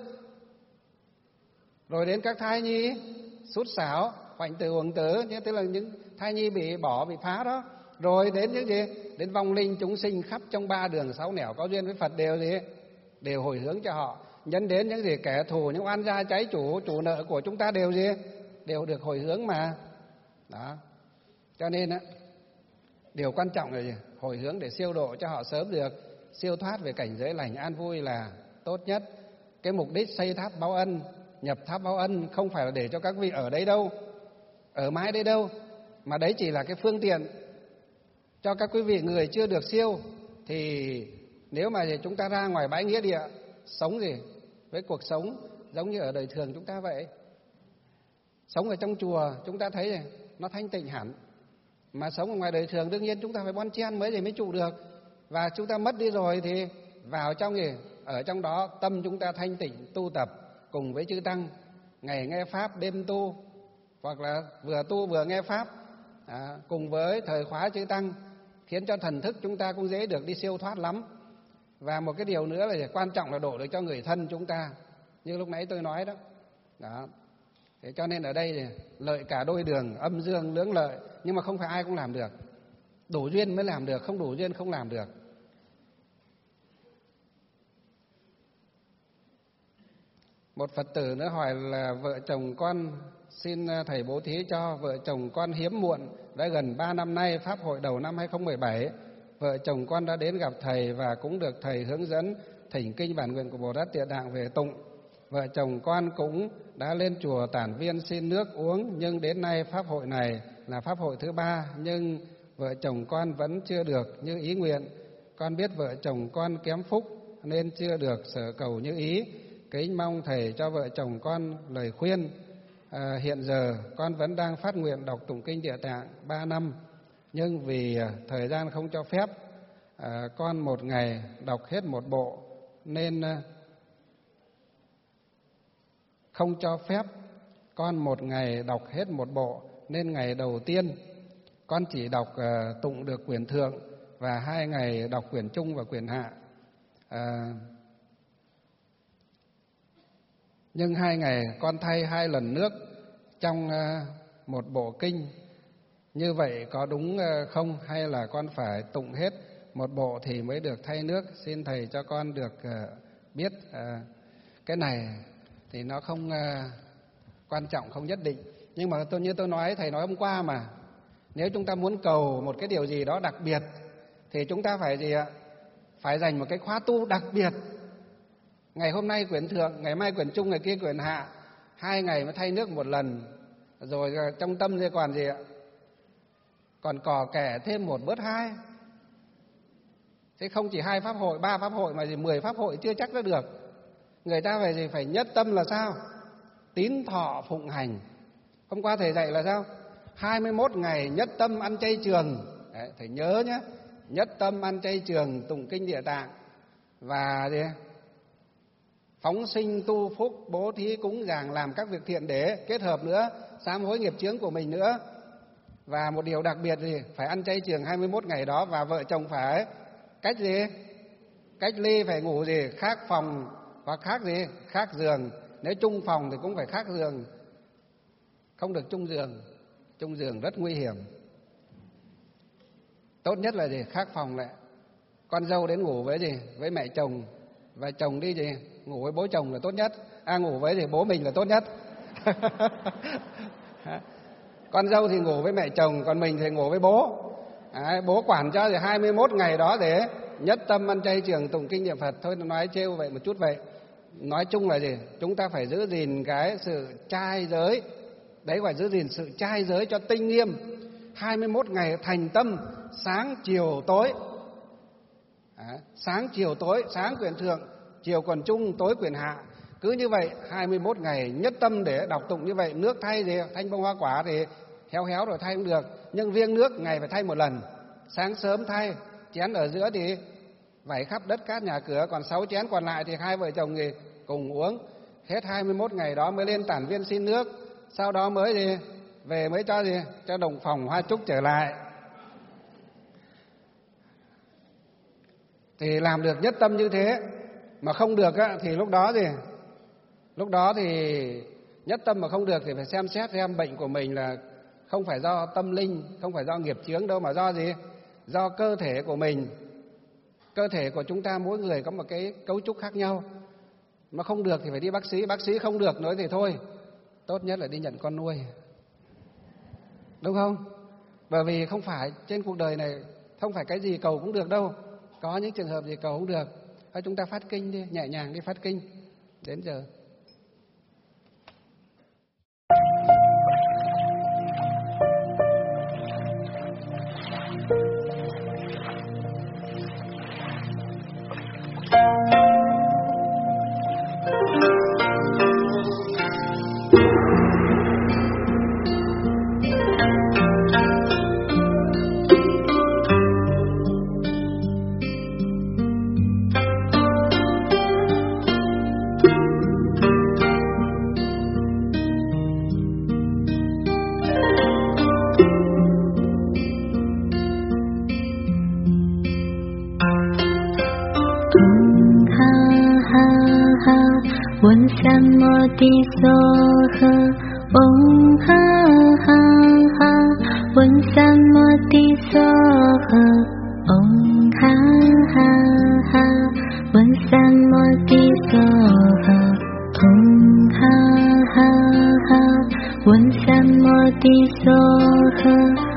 Rồi đến các thai nhi sút sảo, hoạnh tử uổng tử, tức là những thai nhi bị bỏ, bị phá đó. Rồi đến những gì? Đến vong linh chúng sinh khắp trong ba đường sáu nẻo có duyên với Phật đều gì? Đều hồi hướng cho họ. Nhân đến những gì? Kẻ thù, những oan gia trái chủ, chủ nợ của chúng ta đều gì? Đều được hồi hướng mà. Đó. Cho nên á, điều quan trọng là gì? Hồi hướng để siêu độ cho họ sớm được siêu thoát về cảnh giới lành an vui là tốt nhất. Cái mục đích xây tháp báo ân, nhập tháp báo ân không phải là để cho các vị ở đây đâu, ở mãi đây đâu, mà đấy chỉ là cái phương tiện cho các quý vị người chưa được siêu. Thì nếu mà chúng ta ra ngoài bãi nghĩa địa sống gì với cuộc sống giống như ở đời thường chúng ta vậy, sống ở trong chùa chúng ta thấy này, nó thanh tịnh hẳn. Mà sống ở ngoài đời thường đương nhiên chúng ta phải bon chen mới trụ được. Và chúng ta mất đi rồi thì vào trong gì? Ở trong đó tâm chúng ta thanh tịnh tu tập cùng với chư tăng, ngày nghe pháp đêm tu, hoặc là vừa tu vừa nghe pháp, cùng với thời khóa chư tăng, khiến cho thần thức chúng ta cũng dễ được đi siêu thoát lắm. Và một cái điều nữa là quan trọng là độ được cho người thân chúng ta, như lúc nãy tôi nói đó. Đó. Thế cho nên ở đây thì lợi cả đôi đường, âm dương lưỡng lợi, nhưng mà không phải ai cũng làm được. Đủ duyên mới làm được, không đủ duyên không làm được. Một Phật tử nữa hỏi là vợ chồng con xin thầy bố thí cho. Vợ chồng con hiếm muộn, đã gần 3 năm nay, pháp hội đầu năm 2017, vợ chồng con đã đến gặp thầy và cũng được thầy hướng dẫn thỉnh kinh bản nguyện của Bồ Tát Địa Tạng về tụng. Vợ chồng con cũng đã lên chùa Tản Viên xin nước uống, nhưng đến nay pháp hội này là pháp hội thứ 3, nhưng vợ chồng con vẫn chưa được như ý nguyện. Con biết vợ chồng con kém phúc nên chưa được sở cầu như ý. Kính mong thầy cho vợ chồng con lời khuyên. Hiện giờ con vẫn đang phát nguyện đọc tụng kinh Địa Tạng 3 năm, nhưng vì thời gian không cho phép, con một ngày đọc hết một bộ nên không cho phép con một ngày đọc hết một bộ, nên ngày đầu tiên con chỉ đọc tụng được quyển thượng và 2 ngày đọc quyển trung và quyển hạ. Nhưng 2 ngày con thay 2 lần nước trong một bộ kinh. Như vậy có đúng không, hay là con phải tụng hết một bộ thì mới được thay nước? Xin thầy cho con được biết. Cái này thì nó không quan trọng, không nhất định. Nhưng mà như tôi nói, thầy nói hôm qua mà, nếu chúng ta muốn cầu một cái điều gì đó đặc biệt thì chúng ta phải gì ạ? Phải dành một cái khóa tu đặc biệt. Ngày hôm nay quyển thượng, ngày mai quyển trung, ngày kia quyển hạ, 2 ngày mới thay nước một lần. Rồi trong tâm thì còn gì ạ? Còn cò kẻ thêm 1 bớt 2. Thế không chỉ 2 pháp hội, 3 pháp hội mà gì 10 pháp hội chưa chắc đã được. Người ta phải gì? Phải nhất tâm là sao? Tín thọ phụng hành. Hôm qua thầy dạy là sao? 21 ngày nhất tâm ăn chay trường. Đấy, thầy nhớ nhé. Nhất tâm ăn chay trường, tụng kinh Địa Tạng, và gì? Phóng sinh tu phúc, bố thí cúng dường, làm các việc thiện để kết hợp nữa sám hối nghiệp chướng của mình nữa. Và một điều đặc biệt gì? Phải ăn chay trường 21 ngày đó. Và vợ chồng phải cách gì? Cách ly, phải ngủ gì? Khác phòng hoặc khác gì? Khác giường. Nếu chung phòng thì cũng phải khác giường, không được chung giường. Chung giường rất nguy hiểm. Tốt nhất là gì? Khác phòng lại. Con dâu đến ngủ với gì? Với mẹ chồng. Và chồng đi gì? Ngủ với bố chồng là tốt nhất. Ngủ với thì bố mình là tốt nhất. Con dâu thì ngủ với mẹ chồng, còn mình thì ngủ với bố. Bố quản cho thì 21 ngày đó để nhất tâm ăn chay trường tụng kinh niệm Phật. Thôi nói trêu vậy một chút vậy. Nói chung là gì? Chúng ta phải giữ gìn cái sự trai giới. Đấy, phải giữ gìn sự trai giới cho tinh nghiêm. 21 ngày thành tâm, sáng chiều tối. Sáng chiều tối, sáng quyển thượng, chiều quyển trung, tối quyển hạ. Cứ như vậy 21 ngày nhất tâm để đọc tụng như vậy. Nước thay thì thanh bông hoa quả thì héo héo rồi thay cũng được, nhưng riêng nước ngày phải thay một lần. Sáng sớm thay, chén ở giữa thì vẩy khắp đất cát nhà cửa, còn 6 chén còn lại thì 2 vợ chồng thì cùng uống. Hết 21 ngày đó mới lên Tản Viên xin nước. Sau đó mới gì? Về mới cho gì? Cho đồng phòng hoa trúc trở lại. thì làm được nhất tâm như thế. Mà không được á, thì lúc đó thì nhất tâm mà không được thì phải xem xét xem bệnh của mình là không phải do tâm linh, không phải do nghiệp chướng đâu, mà do gì? Do cơ thể của mình. Cơ thể của chúng ta mỗi người có một cái cấu trúc khác nhau. Mà không được thì phải đi bác sĩ không được nữa thì thôi, tốt nhất là đi nhận con nuôi. Đúng không? Bởi vì không phải trên cuộc đời này không phải cái gì cầu cũng được đâu. Có những trường hợp gì cầu không được. Thôi chúng ta phát kinh đi, nhẹ nhàng đi phát kinh. Đến giờ. One Samoti Soha Om Ha Ha Ha One Samoti Soha Om Ha Ha Ha One Samoti Soha Om Ha Ha Ha One Samoti Soha